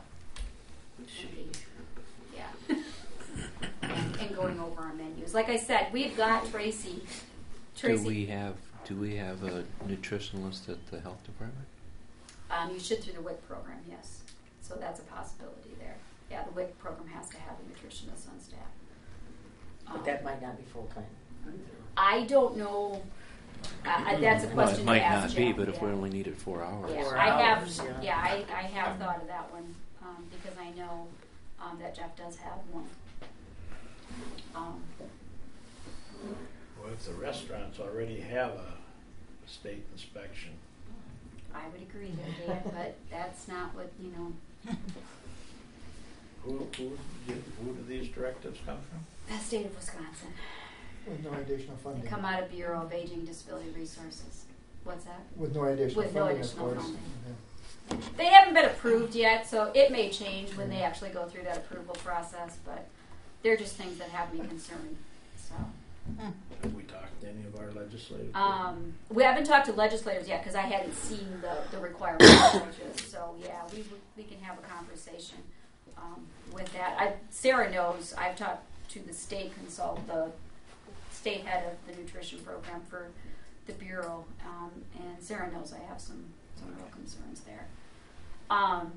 uh, yeah, and, and going over our menus. Like I said, we've got Tracy. Tracy, Do we have do we have a nutritionist at the health department? um, you should through the W I C program, yes. So that's a possibility there. Yeah, the W I C program has to have a nutritionist on staff. But that might not be full-time. I don't know. Uh, that's a Well, question it might to ask not be, Jeff, but if yeah. we only needed four hours. Yeah, Four I hours, have. yeah. Yeah, I, I have thought of that one um, because I know um, that Jeff does have one. Um, Well, if the restaurants already have a state inspection, I would agree there, Dan, but that's not what you know. who who did, who do these directives come from? The state of Wisconsin. With no additional They funding. come out of Bureau of Aging Disability Resources. What's that? With no additional With no funding, additional of course. funding. Yeah. They have haven't been approved yet, so it may change when they actually go through that approval process. But they're just things that have me concerned. So. Have we talked to any of our legislators? Um, we haven't talked to legislators yet because I hadn't seen the, the requirements changes. So yeah, we we can have a conversation um, with that. I, Sarah knows. I've talked to the state consult, the state head of the nutrition program for the bureau, um, and Sarah knows I have some some real concerns there. Um,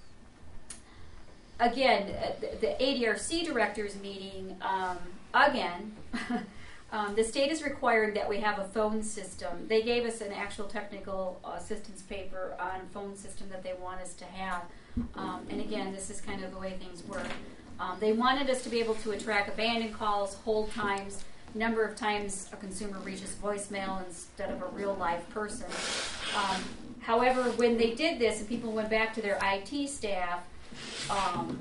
again, the, the A D R C directors meeting um, again. Um, the state is requiring that we have a phone system. They gave us an actual technical assistance paper on a phone system that they want us to have. Um, and again, this is kind of the way things work. Um, they wanted us to be able to track abandoned calls, hold times, number of times a consumer reaches voicemail instead of a real live person. Um, however, when they did this and people went back to their I T staff, um,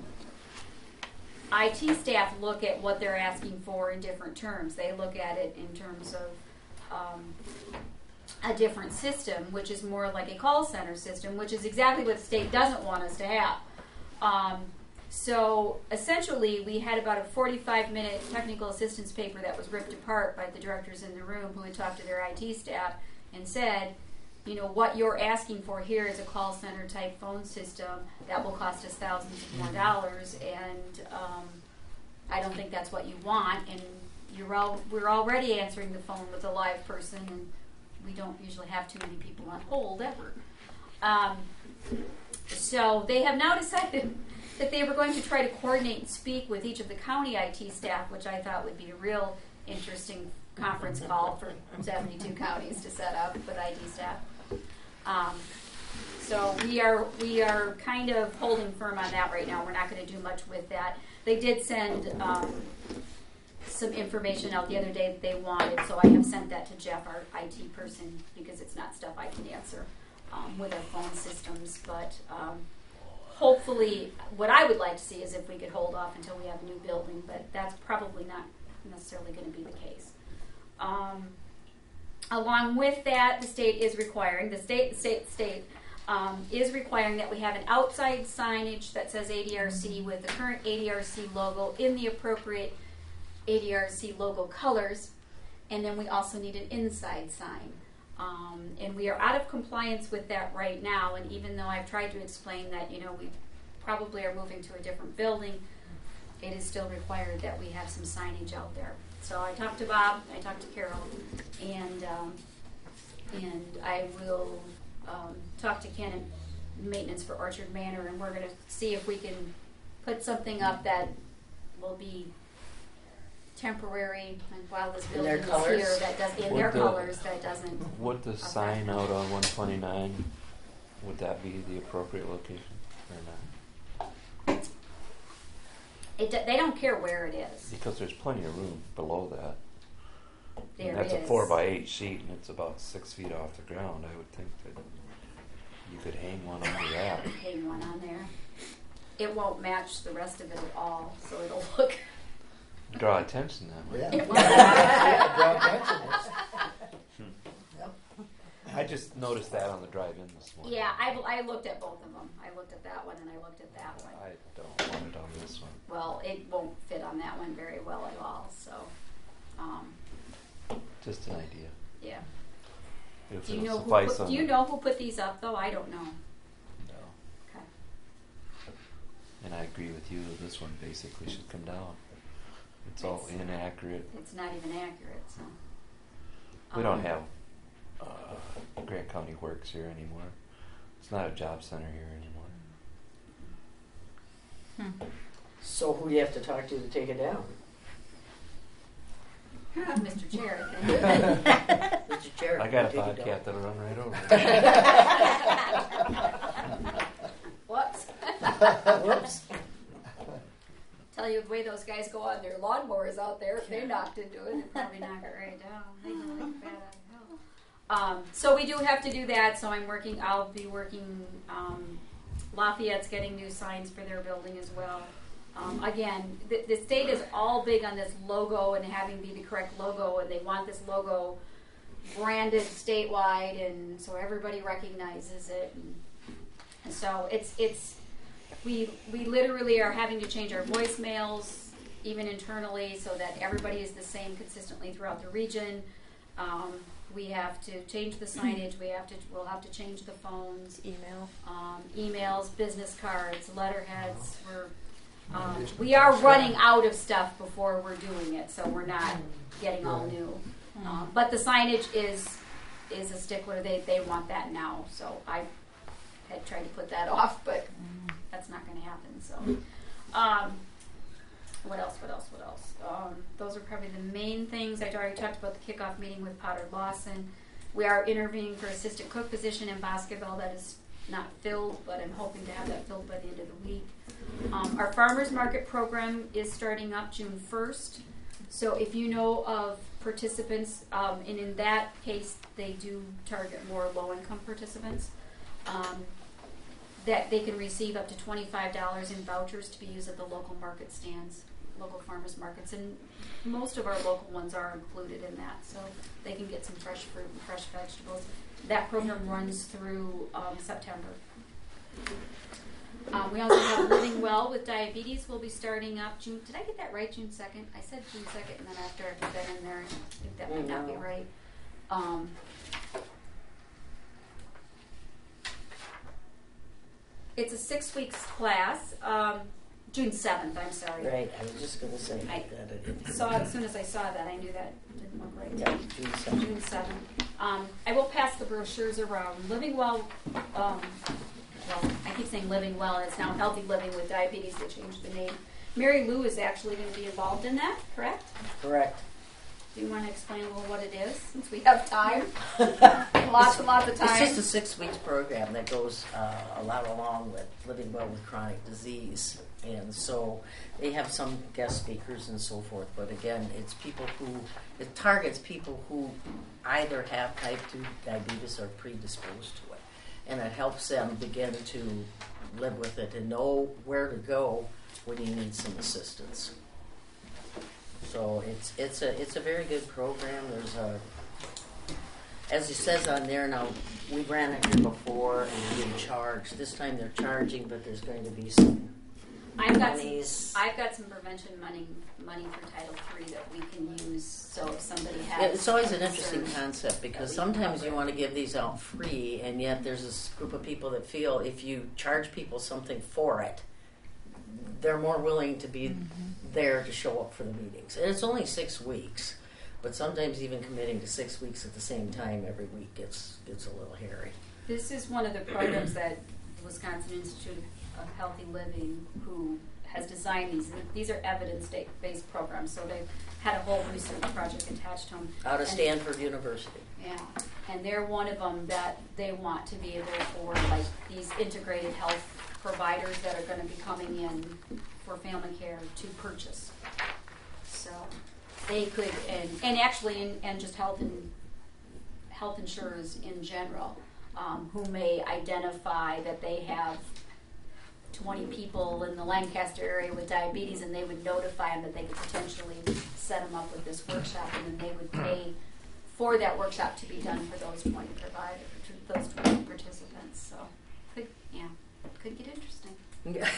I T staff look at what they're asking for in different terms. They look at it in terms of um, a different system, which is more like a call center system, which is exactly what the state doesn't want us to have. Um, so essentially, we had about a forty-five minute technical assistance paper that was ripped apart by the directors in the room who had talked to their I T staff and said, you know, what you're asking for here is a call center type phone system that will cost us thousands of more dollars, and um, I don't think that's what you want. And you're all, we're already answering the phone with a live person, and we don't usually have too many people on hold ever. Um, so they have now decided that they were going to try to coordinate and speak with each of the county I T staff, which I thought would be a real interesting conference call for seventy-two counties to set up with I T staff. Um, so we are we are kind of holding firm on that right now. We're not going to do much with that. They did send um, some information out the other day that they wanted, so I have sent that to Jeff, our I T person, because it's not stuff I can answer um, with our phone systems. But um, hopefully, what I would like to see is if we could hold off until we have a new building, but that's probably not necessarily going to be the case. Um, Along with that, the state is requiring, the state, the state, the state um, is requiring that we have an outside signage that says A D R C with the current A D R C logo in the appropriate A D R C logo colors, and then we also need an inside sign. Um, and we are out of compliance with that right now, and even though I've tried to explain that, you know, we probably are moving to a different building, it is still required that we have some signage out there. So I talked to Bob, I talked to Carol, and um, and I will um, talk to Ken and maintenance for Orchard Manor, and we're going to see if we can put something up that will be temporary and while this In their building is colors? here, that does in Would their the- colors that doesn't. Would the affect sign them. out on one twenty-nine, would that be the appropriate location or not? It, do- they don't care where it is. Because there's plenty of room below that. There and that's is. a four by eight sheet, and it's about six feet off the ground. I would think that you could hang one under that. Hang one on there. It won't match the rest of it at all, so it'll look. Draw attention that way. Yeah. It won't. Yeah, draw attention. Yep. I just noticed that on the drive-in this morning. Yeah, I, I looked at both of them. I looked at that one and I looked at that one. I don't want it on this one. Well, it won't fit on that one very well at all. So, um, Just an idea. yeah. If Do you it'll know who suffice put, on Do you the- know who put these up though? I don't know. No. Okay. And I agree with you that this one basically should come down. It's all It's- inaccurate. It's not even accurate. So. We don't Um, have uh, Grant County Works here anymore. It's not a job center here anymore. Hmm. So who do you have to talk to to take it down? Mister Chair, I think. Mister Chair. I got a take it down. Bobcat that'll run right over it. Whoops. Whoops. Tell you the way those guys go on their lawnmowers out there, if they knocked into it, they'd probably knock it right down. They go like bad out of hell. Um, so we do have to do that. So I'm working. I'll be working. Um, Lafayette's getting new signs for their building as well. Um, again, the, the state is all big on this logo and having be the correct logo, and they want this logo branded statewide, and so everybody recognizes it. And, and so it's it's we we literally are having to change our voicemails even internally so that everybody is the same consistently throughout the region. Um, we have to change the signage. We have to we'll have to change the phones, Email. um, emails, business cards, letterheads. We're um, we are running out of stuff before we're doing it, so we're not getting all new. Um, but the signage is is a stickler. They they want that now, so I had tried to put that off, but that's not going to happen. So, um, what else? What else? What else? Um, those are probably the main things. I already talked about the kickoff meeting with Potter Lawson. We are interviewing for assistant cook position in Boscoville. That is not filled, but I'm hoping to have that filled by the end of the week. Um, our farmers market program is starting up June first. So if you know of participants, um, and in that case, they do target more low-income participants, um, that they can receive up to twenty-five dollars in vouchers to be used at the local market stands, local farmers markets, and most of our local ones are included in that, so they can get some fresh fruit and fresh vegetables. That program runs through um, September. Um, we also have Living Well with Diabetes. We'll be starting up June. Did I get that right? June second. I said June second, and then after I put that in there, I think that might not be right. Um, it's a six weeks class. Um, June seventh. I'm sorry. Right. I was just going to say I that. It, saw as soon as I saw that, I knew that didn't look right. Yeah, June seventh. June seventh. Um, I will pass the brochures around. Living Well. Um, Well, I keep saying Living Well. It's now Healthy Living with Diabetes. They changed the name. Mary Lou is actually going to be involved in that, correct? Correct. Do you want to explain a little what it is, since we have time? lots and lots of time. It's just a six weeks program that goes uh, a lot along with Living Well with Chronic Disease. And so they have some guest speakers and so forth. But again, it's people who, it targets people who either have type two diabetes or predisposed to it. And it helps them begin to live with it and know where to go when you need some assistance. So it's it's a it's a very good program. There's a, as it says on there now, we ran it here before and we didn't charge. This time they're charging, but there's going to be some I've got monies. some, I've got some prevention money money for Title three that we can use. So if somebody has, Yeah, it's always an concerns, interesting concept because that we can sometimes cover. you want to give these out free, and yet there's this group of people that feel if you charge people something for it, they're more willing to be there to show up for the meetings. And it's only six weeks, but sometimes even committing to six weeks at the same time every week gets gets a little hairy. This is one of the programs that the Wisconsin Institute of Healthy Living, who has designed these. These are evidence-based programs, so they've had a whole research project attached to them. Out of And- Stanford University. Yeah, and they're one of them that they want to be able for like these integrated health providers that are going to be coming in for family care to purchase. So they could, and, and actually, and, and just health and health insurers in general, um, who may identify that they have twenty people in the Lancaster area with diabetes, and they would notify them that they could potentially set them up with this workshop, and then they would pay for that workshop to be done for those twenty providers, those twenty participants. So, could yeah, could get interesting. Yeah.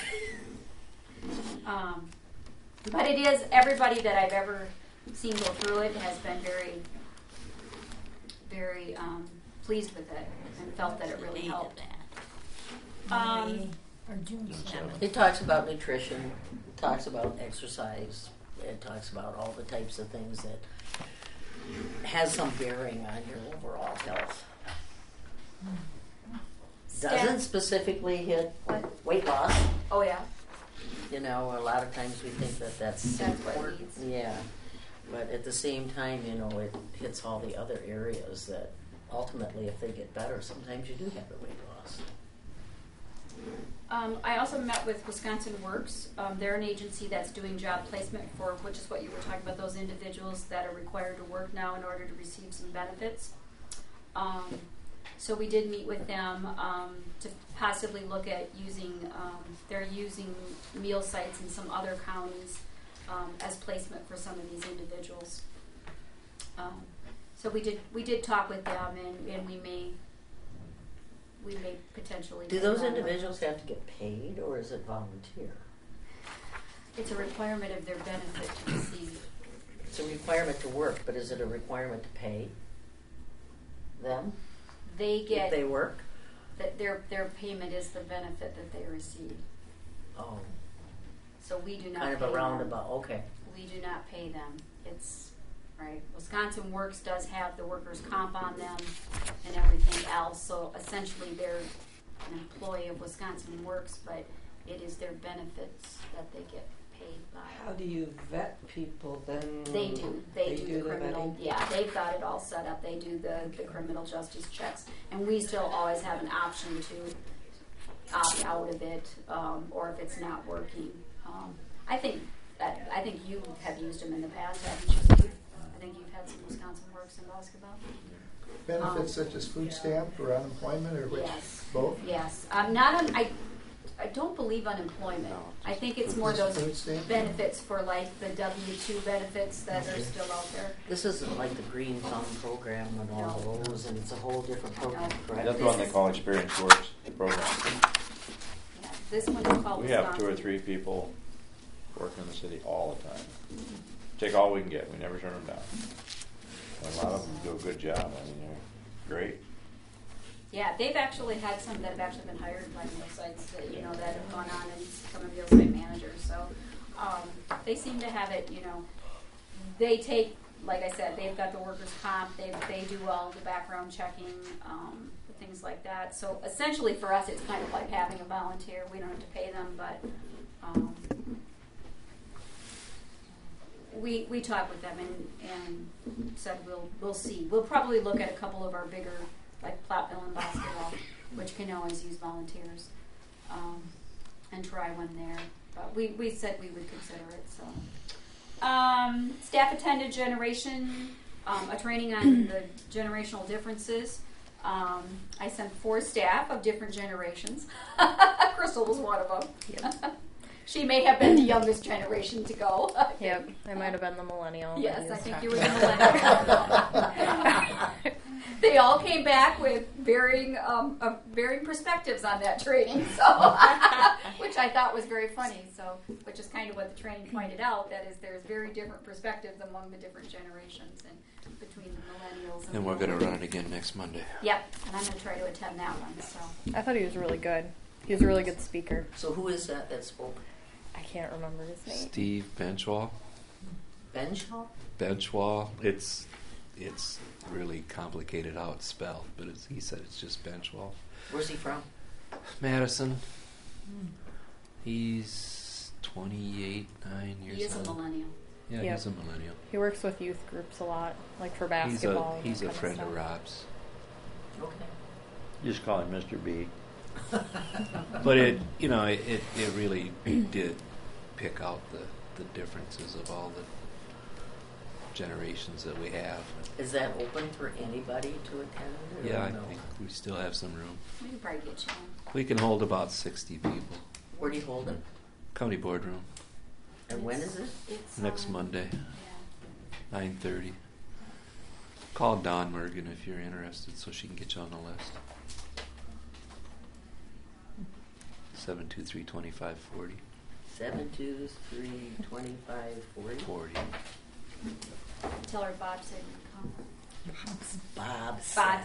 Um, but it is, everybody that I've ever seen go through it has been very, very um, pleased with it and felt that it really helped. Um, Or June seventh. It talks about nutrition, it talks about exercise, it talks about all the types of things that has some bearing on your overall health. Doesn't specifically hit What? weight loss. Oh yeah. You know, a lot of times we think that that's, That's what it important. needs. Yeah, but at the same time, you know, it hits all the other areas that ultimately, if they get better, sometimes you do have the weight loss. Um, I also met with Wisconsin Works. Um, they're an agency that's doing job placement for, which is what you were talking about, those individuals that are required to work now in order to receive some benefits. Um, so we did meet with them um, to possibly look at using, um, they're using meal sites in some other counties um, as placement for some of these individuals. Um, so we did we did talk with them, and, and we may we may potentially. Do get those one of individuals have to get paid, or is it volunteer? It's a requirement of their benefit to receive. It's a requirement to work, but is it a requirement to pay them They if get they work? that their their payment is the benefit that they receive. Oh, So we do not kind of pay a them. roundabout. Okay. We do not pay them. It's right. Wisconsin Works does have the workers' comp on them and everything else. So essentially, they're an employee of Wisconsin Works, but it is their benefits that they get paid by. How do you vet people then? They do. They, They do, do the the criminal. vetting? Yeah, they've got it all set up. They do the, the criminal justice checks, and we still always have an option to opt out of it, um, or if it's not working. Um, I think that, I think you have used them in the past, haven't you, Steve? I think you've had some Wisconsin Works in basketball. Benefits such as food stamp or unemployment, or which, Yes. both? Yes, um, not on. I, I don't believe unemployment. No, I just think it's food- more Just those food stamp? benefits for like the W two benefits that are Okay. still out there. This isn't like the Green Thumb program and all No. those, and it's a whole different program, No. correct? That's the one they call Experience Works, the program. Yeah, this one is called We have Wisconsin. two or three people working in the city all the time. Take all we can get. We never turn them down. And a lot of them do a good job. I mean, they're great. Yeah, they've actually had some that have actually been hired by meal sites that, you know, that have gone on and become a meal site manager. So um, they seem to have it, you know, they take, like I said, they've got the workers' comp, they, they do all the background checking, um, things like that. So essentially for us, it's kind of like having a volunteer. We don't have to pay them, but um, we we talked with them and, and said we'll we'll see. We'll probably look at a couple of our bigger, like Platteville and Basketball, which can always use volunteers, um, and try one there. But we, we said we would consider it. So um, staff attended generation, um, a training on the generational differences. Um, I sent four staff of different generations. Crystal was one of them. Yep. She may have been the youngest generation to go. Yep, I might have been the millennial. that Yes, he I was think talking you were the about. millennial. They all came back with varying, um, uh, varying perspectives on that training, so which I thought was very funny. So, which is kind of what the training pointed out, that is, there's very different perspectives among the different generations and between the millennials. And, And we're the going to run it again next Monday. Yep, and I'm going to try to attend that one. So, I thought he was really good. He was a really good speaker. So who is that that spoke? I can't remember his name. Steve Benchwall. Benchall? Benchwall. It's it's really complicated how it's spelled, but it's, he said it's just Benchwall. Where's he from? Madison. He's twenty-eight, nine years he is a old. millennial. Yeah, Yep. he's a millennial. He works with youth groups a lot, like for He's basketball. a and he's that a kind friend of of stuff. Rob's. Okay. Just call him Mister B. But it, you know, it, it, it really did pick out the, the differences of all the generations that we have. Is that open for anybody to attend? Or Yeah, I no? think we still have some room. We can probably get you one. We can hold about sixty people. Where do you hold it? County boardroom And when is it? It's, next um, Monday, Yeah. nine thirty. Call Dawn Morgan if you're interested, so she can get you on the list. Seven two three twenty five forty. Seven two three twenty five forty. Forty. Tell her Bob said you come. Bob. Bob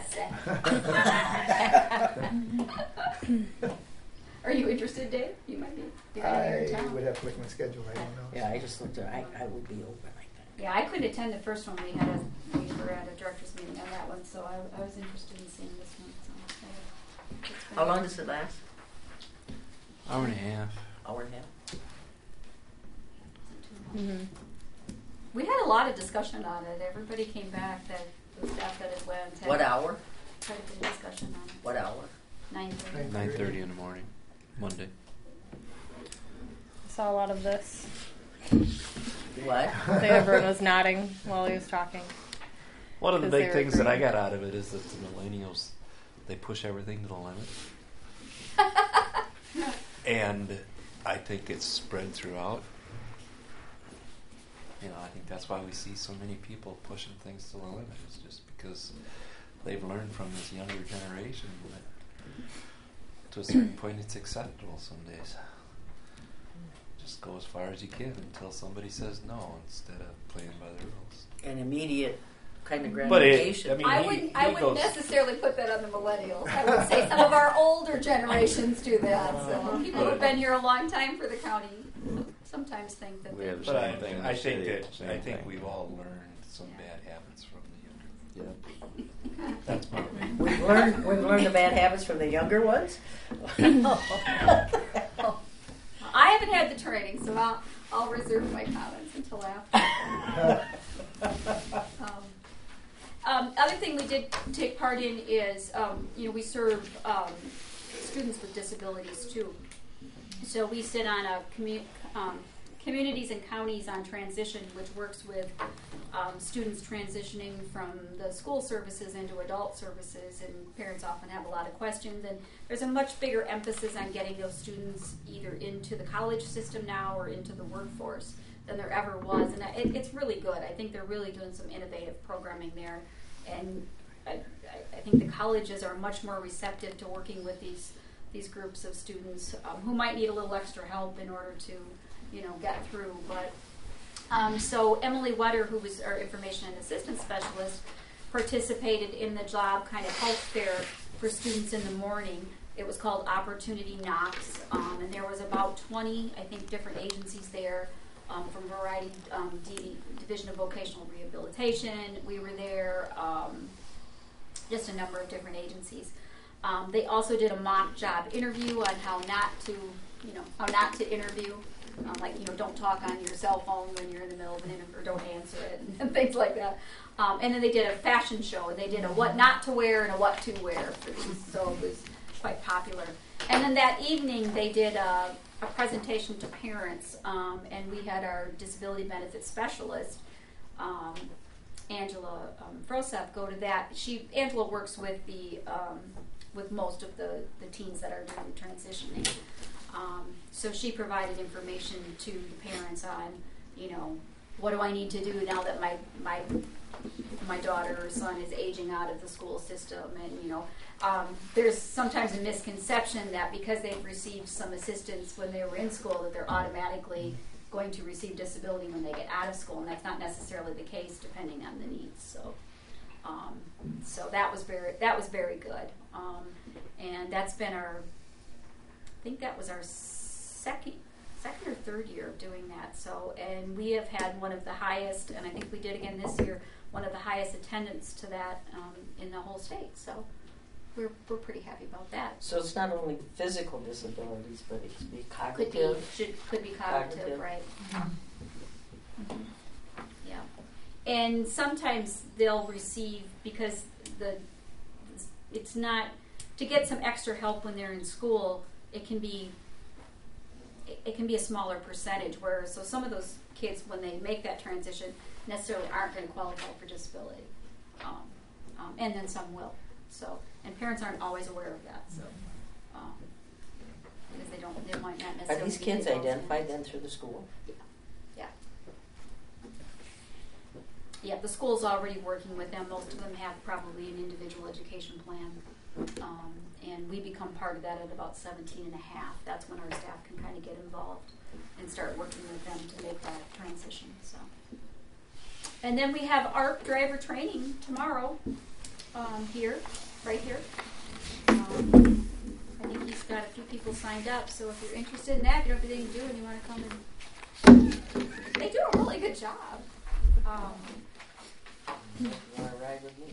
said. said. Are you interested, Dave? You might be. You're gonna be here in I town. would have to look at my schedule, I don't know. Yeah, I just looked at. I I would be open. I think. Yeah, I couldn't attend the first one. We had a we were at a directors meeting on that one, so I, I was interested in seeing this one. So uh, it's been- How long does it last? Hour and a half. Hour and a half. Mm-hmm. We had a lot of discussion on it. Everybody came back that the staff that had went. Had What hour? Quite a bit of discussion on it. What hour? Nine thirty. Nine thirty in the morning, Monday. Saw a lot of this. What? I think everyone was nodding while he was talking. One of the 'Cause they big were things that I agreeing. got out of it is that the millennials, they push everything to the limit. And I think it's spread throughout. You know, I think that's why we see so many people pushing things to the limit. It's just because they've learned from this younger generation that to a certain point, it's acceptable some days. Just go as far as you can until somebody says no, instead of playing by the rules. An immediate kind of But it- gratification. I mean, I he- wouldn't. he I wouldn't goes- necessarily put that on the millennials. I would say some of our older generations do that. So people who've been here a long time for the county sometimes think that. We they- have the But same I- thing in I the think city, that- same I think thing. we've all learned some bad habits from the younger. Yeah. That's my We've learned, we've learned the bad habits from the younger ones. I haven't had the training, so I'll, I'll reserve my comments until after. um, um, other thing we did take part in is, um, you know, we serve um, students with disabilities too. So we sit on a commu- um, communities and counties on transition, which works with um, students transitioning from the school services into adult services, and parents often have a lot of questions, and there's a much bigger emphasis on getting those students either into the college system now or into the workforce than there ever was, and it, it's really good. I think they're really doing some innovative programming there, and I, I think the colleges are much more receptive to working with these these groups of students um, who might need a little extra help in order to, you know, get through. But um, so Emily Wetter, who was our information and assistance specialist, participated in the job kind of health fair for students in the morning. It was called Opportunity Knocks, um, and there was about twenty, I think, different agencies there um, from Variety um, D, Division of Vocational Rehabilitation. We were there, um, just a number of different agencies. Um, they also did a mock job interview on how not to, you know, how not to interview. Um, like, you know, don't talk on your cell phone when you're in the middle of an interview, or don't answer it, and things like that. Um, and then they did a fashion show, and they did a what not to wear and a what to wear for these, so it was quite popular. And then that evening, they did a, a presentation to parents, um, and we had our disability benefits specialist, um, Angela um, Frosep, go to that. She Angela works with the um, with most of the, the teens that are doing the transitioning. Um, so she provided information to the parents on, you know, what do I need to do now that my my my daughter or son is aging out of the school system, and you know, um, there's sometimes a misconception that because they've received some assistance when they were in school that they're automatically going to receive disability when they get out of school, and that's not necessarily the case depending on the needs. So, um, so that was very that was very good, um, and that's been our. I think that was our second second or third year of doing that. So, and we have had one of the highest, and I think we did again this year, one of the highest attendance to that um, in the whole state. So, we're we're pretty happy about that. So it's not only physical disabilities, but it could be Could be cognitive. should could be cognitive, Cognitive. right? Mm-hmm. Yeah, and sometimes they'll receive because the it's not to get some extra help when they're in school. It can be it, it can be a smaller percentage. Where so some of those kids when they make that transition necessarily aren't going to qualify for disability, um, um, and then some will. So and parents aren't always aware of that. So. Um, because they don't, they might not Are necessarily. these be kids adults identified in it. then through the school? Yeah. Yeah, the school's already working with them. Most of them have probably an individual education plan. Um, and we become part of that at about seventeen and a half. That's when our staff can kind of get involved and start working with them to make that transition. So, and then we have ARC driver training tomorrow um, here, right here. Um, I think he's got a few people signed up, so if you're interested in that, if you don't have anything to do and you want to come and they do a really good job. Um, You want to ride with me?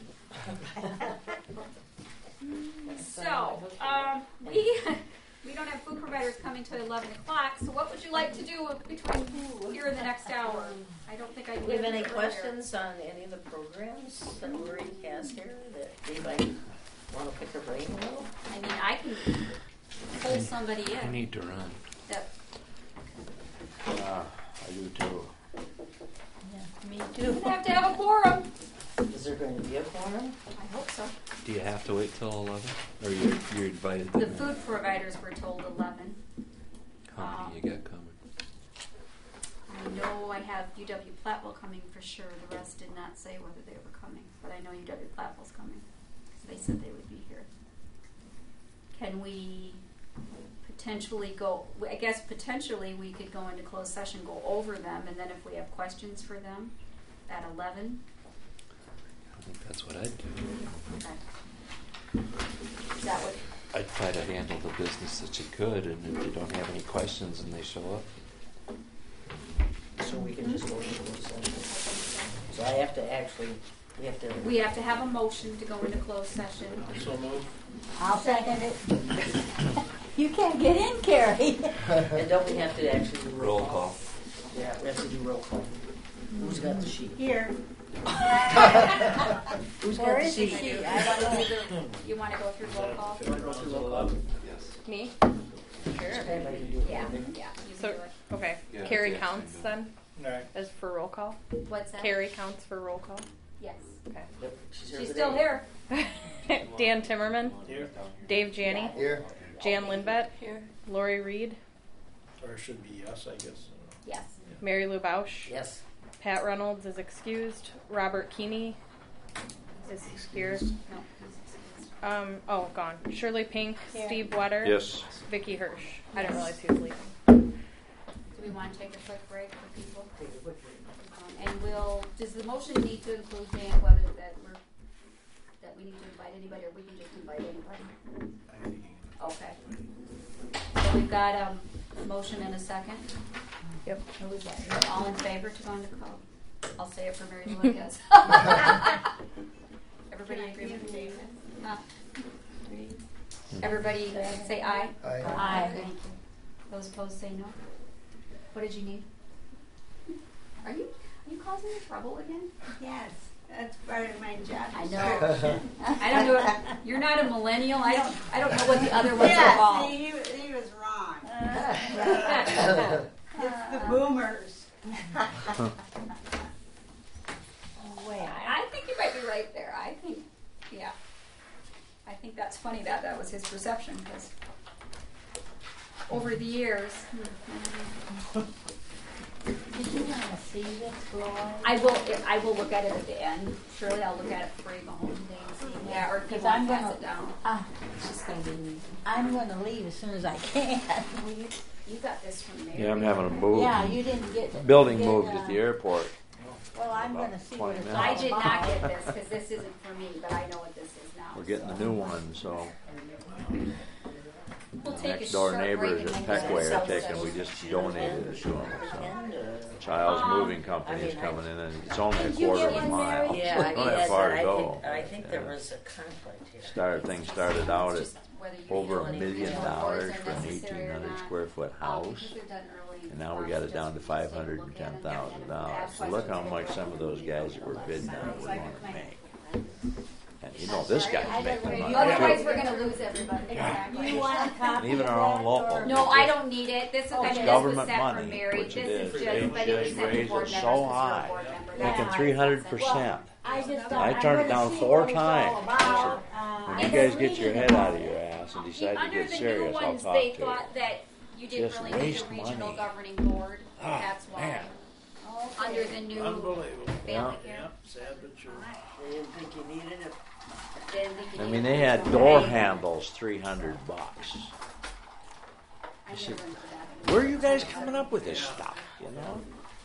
so um, we we don't have food providers coming till eleven o'clock. So what would you like to do between here and the next hour? I don't think I can Do you have get any it earlier. questions on any of the programs that we already cast here that anybody want to pick a brain a little? I mean, I can pull somebody I in. need to run. That, Ah, I do too. Yeah, me you too. have to have a quorum. Is there going to be a quorum? I hope so. Do you have to wait till eleven, or you're you're invited? The then? food providers were told eleven. How many you got coming? I know I have U W Platteville coming for sure. The rest did not say whether they were coming, but I know U W Platteville's coming because they said they would be here. Can we potentially go, I guess potentially we could go into closed session, go over them, and then if we have questions for them at eleven. I think that's what I'd do. Okay. Is that what? I'd try to handle the business that you could, and if you don't have any questions and they show up, So we can just go into closed session. So I have to actually, we have to. We have to have a motion to go into closed session. So move. I'll second it. You can't get in, Carrie. And don't we have to actually do roll roll call? call. Yeah, we have to do roll call. Who's got the sheet? Here. Who's Where got the is the sheet? sheet? I don't know either. You want to go through roll call? You wanna go through roll call? Me? Sure. Anybody can do it. Yeah, yeah. You can So, do it. okay. Yeah, Carrie yeah, counts I then, Alright. as for roll call? What's that? Carrie counts for roll call? Yes. Okay. Yep, she's here She's today. still here. Dan Timmerman, Here. Dave Janney, Here. Jan Lindvet, Lori Reed, Or it should be yes, I guess. Yes. Mary Lou Bausch, Yes. Pat Reynolds is excused, Robert Keeney is here. No, he's excused. Um, oh, gone. Shirley Pink, Here. Steve Wetter, Yes. Vicky Hirsch. I didn't realize he was leaving. Do we want to take a quick break for people? Take a quick break. Um, and we'll, does the motion need to include, Dan, whether that we're, that we need to invite anybody, or we can just invite anybody? Okay. So we've got um, a motion and a second. Yep. Who was that? All in favor to go into call? I'll say it for Mary Lou, I guess. Everybody agree with me? Uh, three. Everybody say aye? Aye. Aye. Thank you. Those opposed say no. What did you need? Are you, are you causing me trouble again? Yes, that's part of my job. I know. I don't know. You're not a millennial. I don't. I don't know what the other ones are called. he, he was wrong. It's the boomers. Wait, I, I think you might be right there. I think, yeah. I think that's funny that that was his perception, because over the years, did you want to see this, Gloria? I will. I will look at it at the end. Surely, I'll look at it before you go home today and see. Yeah, or if you 'Cause want I'm to pass gonna- it down. Uh, It's just going to be. I'm going to leave as soon as I can. Well, you, you got this from Mary. Yeah, I'm having a move. Yeah, you didn't get Building get, moved uh, at the airport. Well, I'm going to see what twenty it's minutes. all I did not about. get this because this isn't for me, but I know what this is now. We're getting so. the new one, so We'll the take a next door short neighbors break at and then go Peckway are to taking, closed we session. just donated it to them. So. And, uh, Child's Um, Moving Company is I mean, I- coming in, and it's only a Did you quarter get of a one, mile. Mary? Yeah, So I it's not that guess, far and to I go. think, I think there Yeah. was a conflict here. Start thing started out at Just whether you over a feel any million individual dollars boards are for an necessary eighteen or hundred not. square foot Um, house. because they're done early And now we process, got it down to just five take a hundred look and at ten it, thousand and if dollars. that's So why look how something much like some of that, those guys that were bidding on it were going to make. And you know, this I guy's don't making know. money Otherwise, too. we're going to lose everybody. Exactly. You want a copy And even of our own that, local. or- No, I don't need it. This is Oh, I it's mean, this was government sent money, from Mary. which it This is. is They just, but it was just sent to raised board it members so because you're a high. board member. Making That's why it's three hundred sent. percent. I just thought I I'm turned it gonna down see four what it's all times. about. Uh, When I you was guys get reading your head about out of it. your ass and decide to Under get the serious, new I'll ones, talk they to you. thought that you didn't Just really need waste a regional money. governing board. Ah, That's why. man. Okay. Under the new Unbelievable. family Yeah, care. sad but true. They didn't think you needed it. Didn't think you I needed mean, they a had regional door board. handles, three hundred bucks. I see, never into that. Where are you guys coming up with this stuff, you know?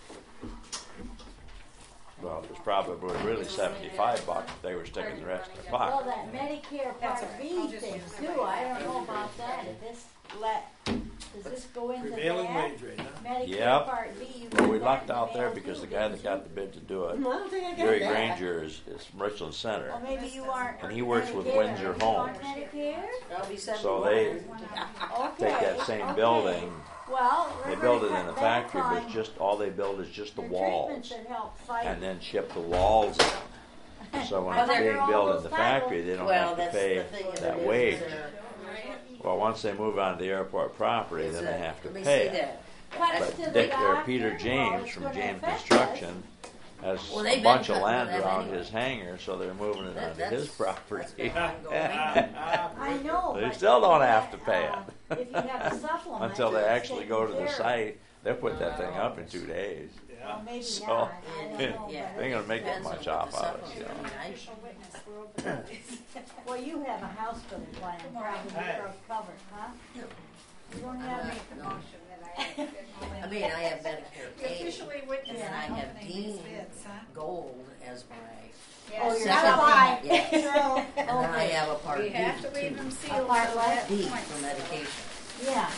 Well, it was probably really seventy-five bucks if they were sticking the rest in their Well, pocket. that Medicare That's Part all right. B I'll just thing look too, I don't know about that. If this let, does this go into Prevailing that? wage rate, huh? Medicare Yep. Part B, you Well, we got lucked that out there mail because the too, guy that didn't got you? the bid to do it, I don't think I got Gary that. Granger, is, is from Richland Center. Well, maybe you aren't. And he works with Medicare. Windsor Are you Homes. on Medicare? That'll be So seventy-one. they Okay. take that same okay. building, Well, they we're build it gonna in a cut back factory, but on it's just, all they build is just the their walls. treatments that help fight. And then ship the walls in. So when Well, it's they're being built in almost the done. factory, they don't Well, have to that's pay the thing of that it is, wage. they're- Well, once they move on to the airport property, then it's they a- have to let me pay see it. that. Cut us But to the Dick, or doctor, Peter well, James it's from gonna James affect Construction has Well, a they've been bunch of cutting land them around anyway. his hangar, so they're moving it That- onto that's- his property. that's been ongoing. I know. They but still don't you have know, to pay uh, it. If you have a supplement. Until they it's actually taken go to the care of. site, they'll put that thing up in two days. Yeah. Well, maybe So, not. I don't it- know, Yeah. but They ain't gonna make that Depends on much what off the of us, supplement- you know. I mean, I- Official witness, we're open. Well, you have a hospital plan, probably Hi. you're covered, huh? You don't I'm have not- any. no. Motion that I have. I mean, I have Medicare We A, officially witnessed and I the have opening these Dean bids, huh? Gold as my, Oh, you're Second. not Yes. True. and then I have a Part We B have to leave too. them A sealed. part so what? that B points. for medication. Yeah.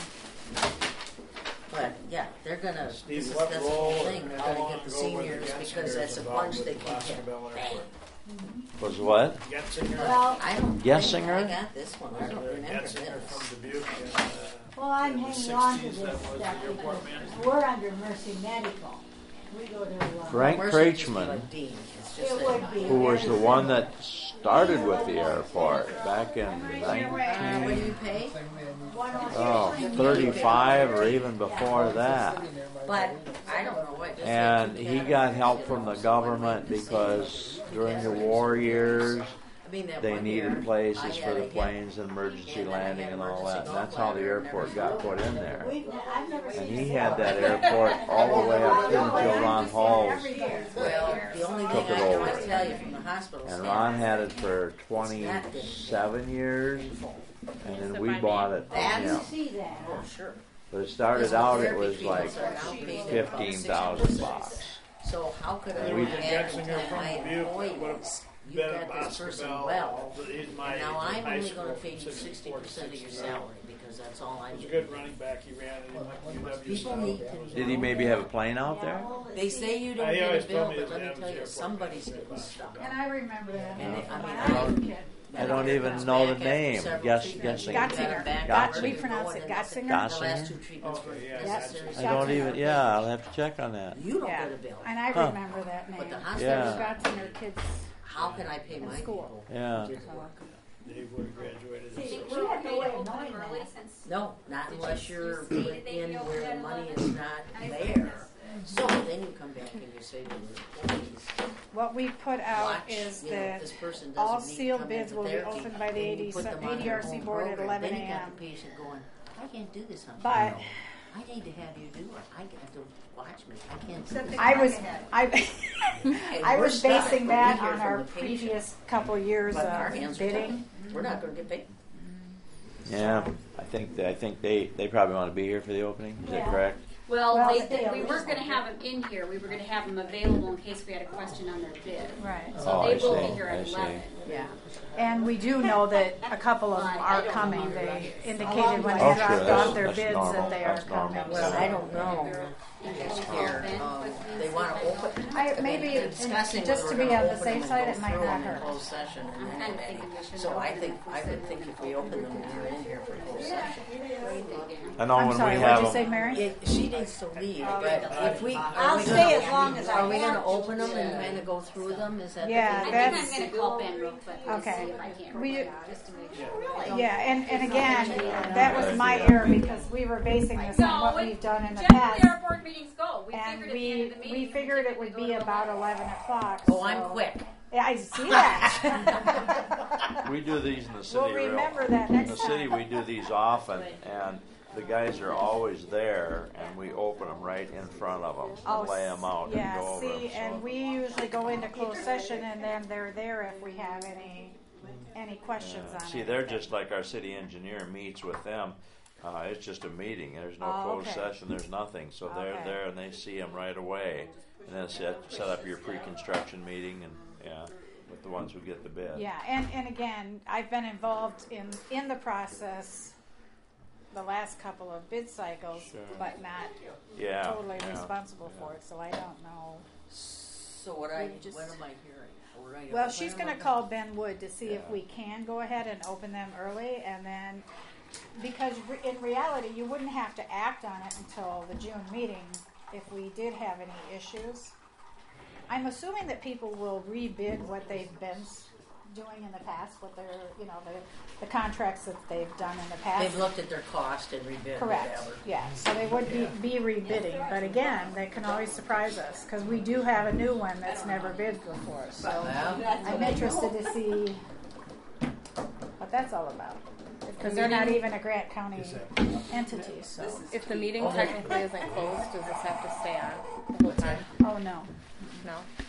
But yeah, they're gonna, Steve, this is, what that's the role whole or thing, they're how gonna long get the ago were the seniors because Getzingers that's a involved bunch with they the can Boscobel get. Airport? Was what? Getzinger? Well, I don't think Gessinger? I got this one, I don't remember Getzinger this. from Dubuque in, uh, well, I'm in the hanging on to sixties, this that was the stuff airport because manager. we're under Mercy Medical. We go to, uh. Frank Mercy would just be Kreitzman, like Dean. It's just It that- would be. who was the one that started with the airport back in Uh, what do nineteen, you pay? oh, thirty-five or even before that. But I don't know what. just And like he that, got I help did from the also government one week, because the during the seniors. war years, I mean, that they one needed year, I places had for a the hip, planes and emergency and then I had landing and all emergency that. And that's how the gallbladder and airport got everything. put in there. We've, I've never seen. And he a had cell. that airport all the way up until Ron Hall's. Well, the only Took thing it I over. can tell you from the hospital And staff. Ron had it for twenty-seven years, and then we bought it from I him. didn't see that. Oh, sure. But it started out, it was Physical like therapy treatments are now paid at about fifteen thousand sixty percent. bucks. So how could I There was a add Getzinger to from my Dubuque that would have employees? You've been at got this person Boscobel. well, He's my and now age in I'm high only school gonna from pay you sixty sixty-four to percent of your sixty-nine. salary, because that's all I He was a do. good running back. He ran it. He went to U W People style. need That was to- Did he maybe have a plane out there? They say you don't Uh, he get a always bill, told me but his let me dad was tell you, airport somebody's manager at getting stuck. Boscobel. And I remember that. And it- I when mean, I I was a don't- kid. I don't even know the name. Guess, guessing. Gotcha. We pronounce it Gottsinger. The last two treatments were Okay, yeah, necessary. I don't even. Yeah, I'll have to check on that. You don't Yeah, get a bill. and I Huh. remember that name. But the There hospital, Yeah. was Gottsinger kids. how can I pay my school. people? Yeah. who didn't work? Dave would have graduated. See, in we sixty. We're have no okay way to of open knowing them early that. since No, not unless you're you see put that they in be where the open money at is not I there. think So then you come back and you say to the employees, What we put out watch, is you know, that this person all doesn't need to sealed come bids into will be therapy. opened by the Then you A D put them on A D their R C own board at program. eleven Then you got a.m. the patient going, I can't do this on But- my own. I need to have you do it. I got to watch me. I can't do Except this. the I was Ahead. I I we're was stuck basing when we that hear on from our the patient. previous couple years But our of hands are bidding. tied. We're not going to get paid. Yeah, I think that, I think they they probably want to be here for the opening. Is that Yeah. correct? Well, Well, they, they they, we always weren't going to say have them in here. We were going to have them available in case we had a question on their bid. Right. So Oh, they I will see. be here I at see. eleven. Yeah. And we do know that a couple of them But I are don't coming. know. They indicated when Oh, they sure, dropped that's- off their that's bids normal. that they are That's normal. coming. Well, so- I don't know. Here, um, they want to open. I, mean, maybe they're discussing just whether to we're be on gonna the open safe them and side, go it might through not them in hurt. closed session and I'm then kind of committee. thinking we should So I open think, them I would think if we open them, we're in here for closed session. I know I'm when sorry, we what have did you say, them. Mary? It, she needs to leave, but if we, are I'll we stay gonna- as long as I Are we gonna want. open them and kind of go through them? Is that the Yeah, I thing? think I'm that's- going to call Ben real quick and Okay. see if I can't. We- remember, just to make sure. Yeah, and, and again, that was my error because we were basing this on No, what it- we've done in the Generally, past. our board meetings go. We And figured at the end we, of the meeting. we figured it would be about eleven o'clock. Oh, I'm so- quick. Yeah, I see that. We do these in the city. We'll real- remember that In next the city, time. we do these often, and the guys are always there, and we open them right in front of them Oh, and lay them out yeah, and go over see, them. and we usually go into closed session and then they're there if we have any, any questions on it. See, they're just like our city engineer meets with them. Uh, it's just a meeting. There's no Oh, closed okay. session. There's nothing. So they're Okay. there and they see them right away, and then set set up your pre-construction meeting and yeah, with the ones who get the bid. Yeah, and, and again, I've been involved in, in the process the last couple of bid cycles, Sure. but not Yeah. totally yeah. responsible for it, so I don't know. So what I, We just- what am I hearing? We're gonna Well, open she's them gonna up? call Ben Wood to see if Yeah. we can go ahead and open them early, and then, because re- in reality, you wouldn't have to act on it until the June meeting if we did have any issues. I'm assuming that people will rebid what they've been s- doing in the past, what their, you know, the, the contracts that they've done in the past. They've looked at their cost and rebid Correct, whatever. yeah, so they would be, be rebidding, but again, they can always surprise us, because we do have a new one that's never bid before, so Well, I'm interested to see what that's all about. If because they're not even a Grant County Is that- entity, so. If the meeting technically isn't closed, does this have to stay on the whole time? Oh, no. No?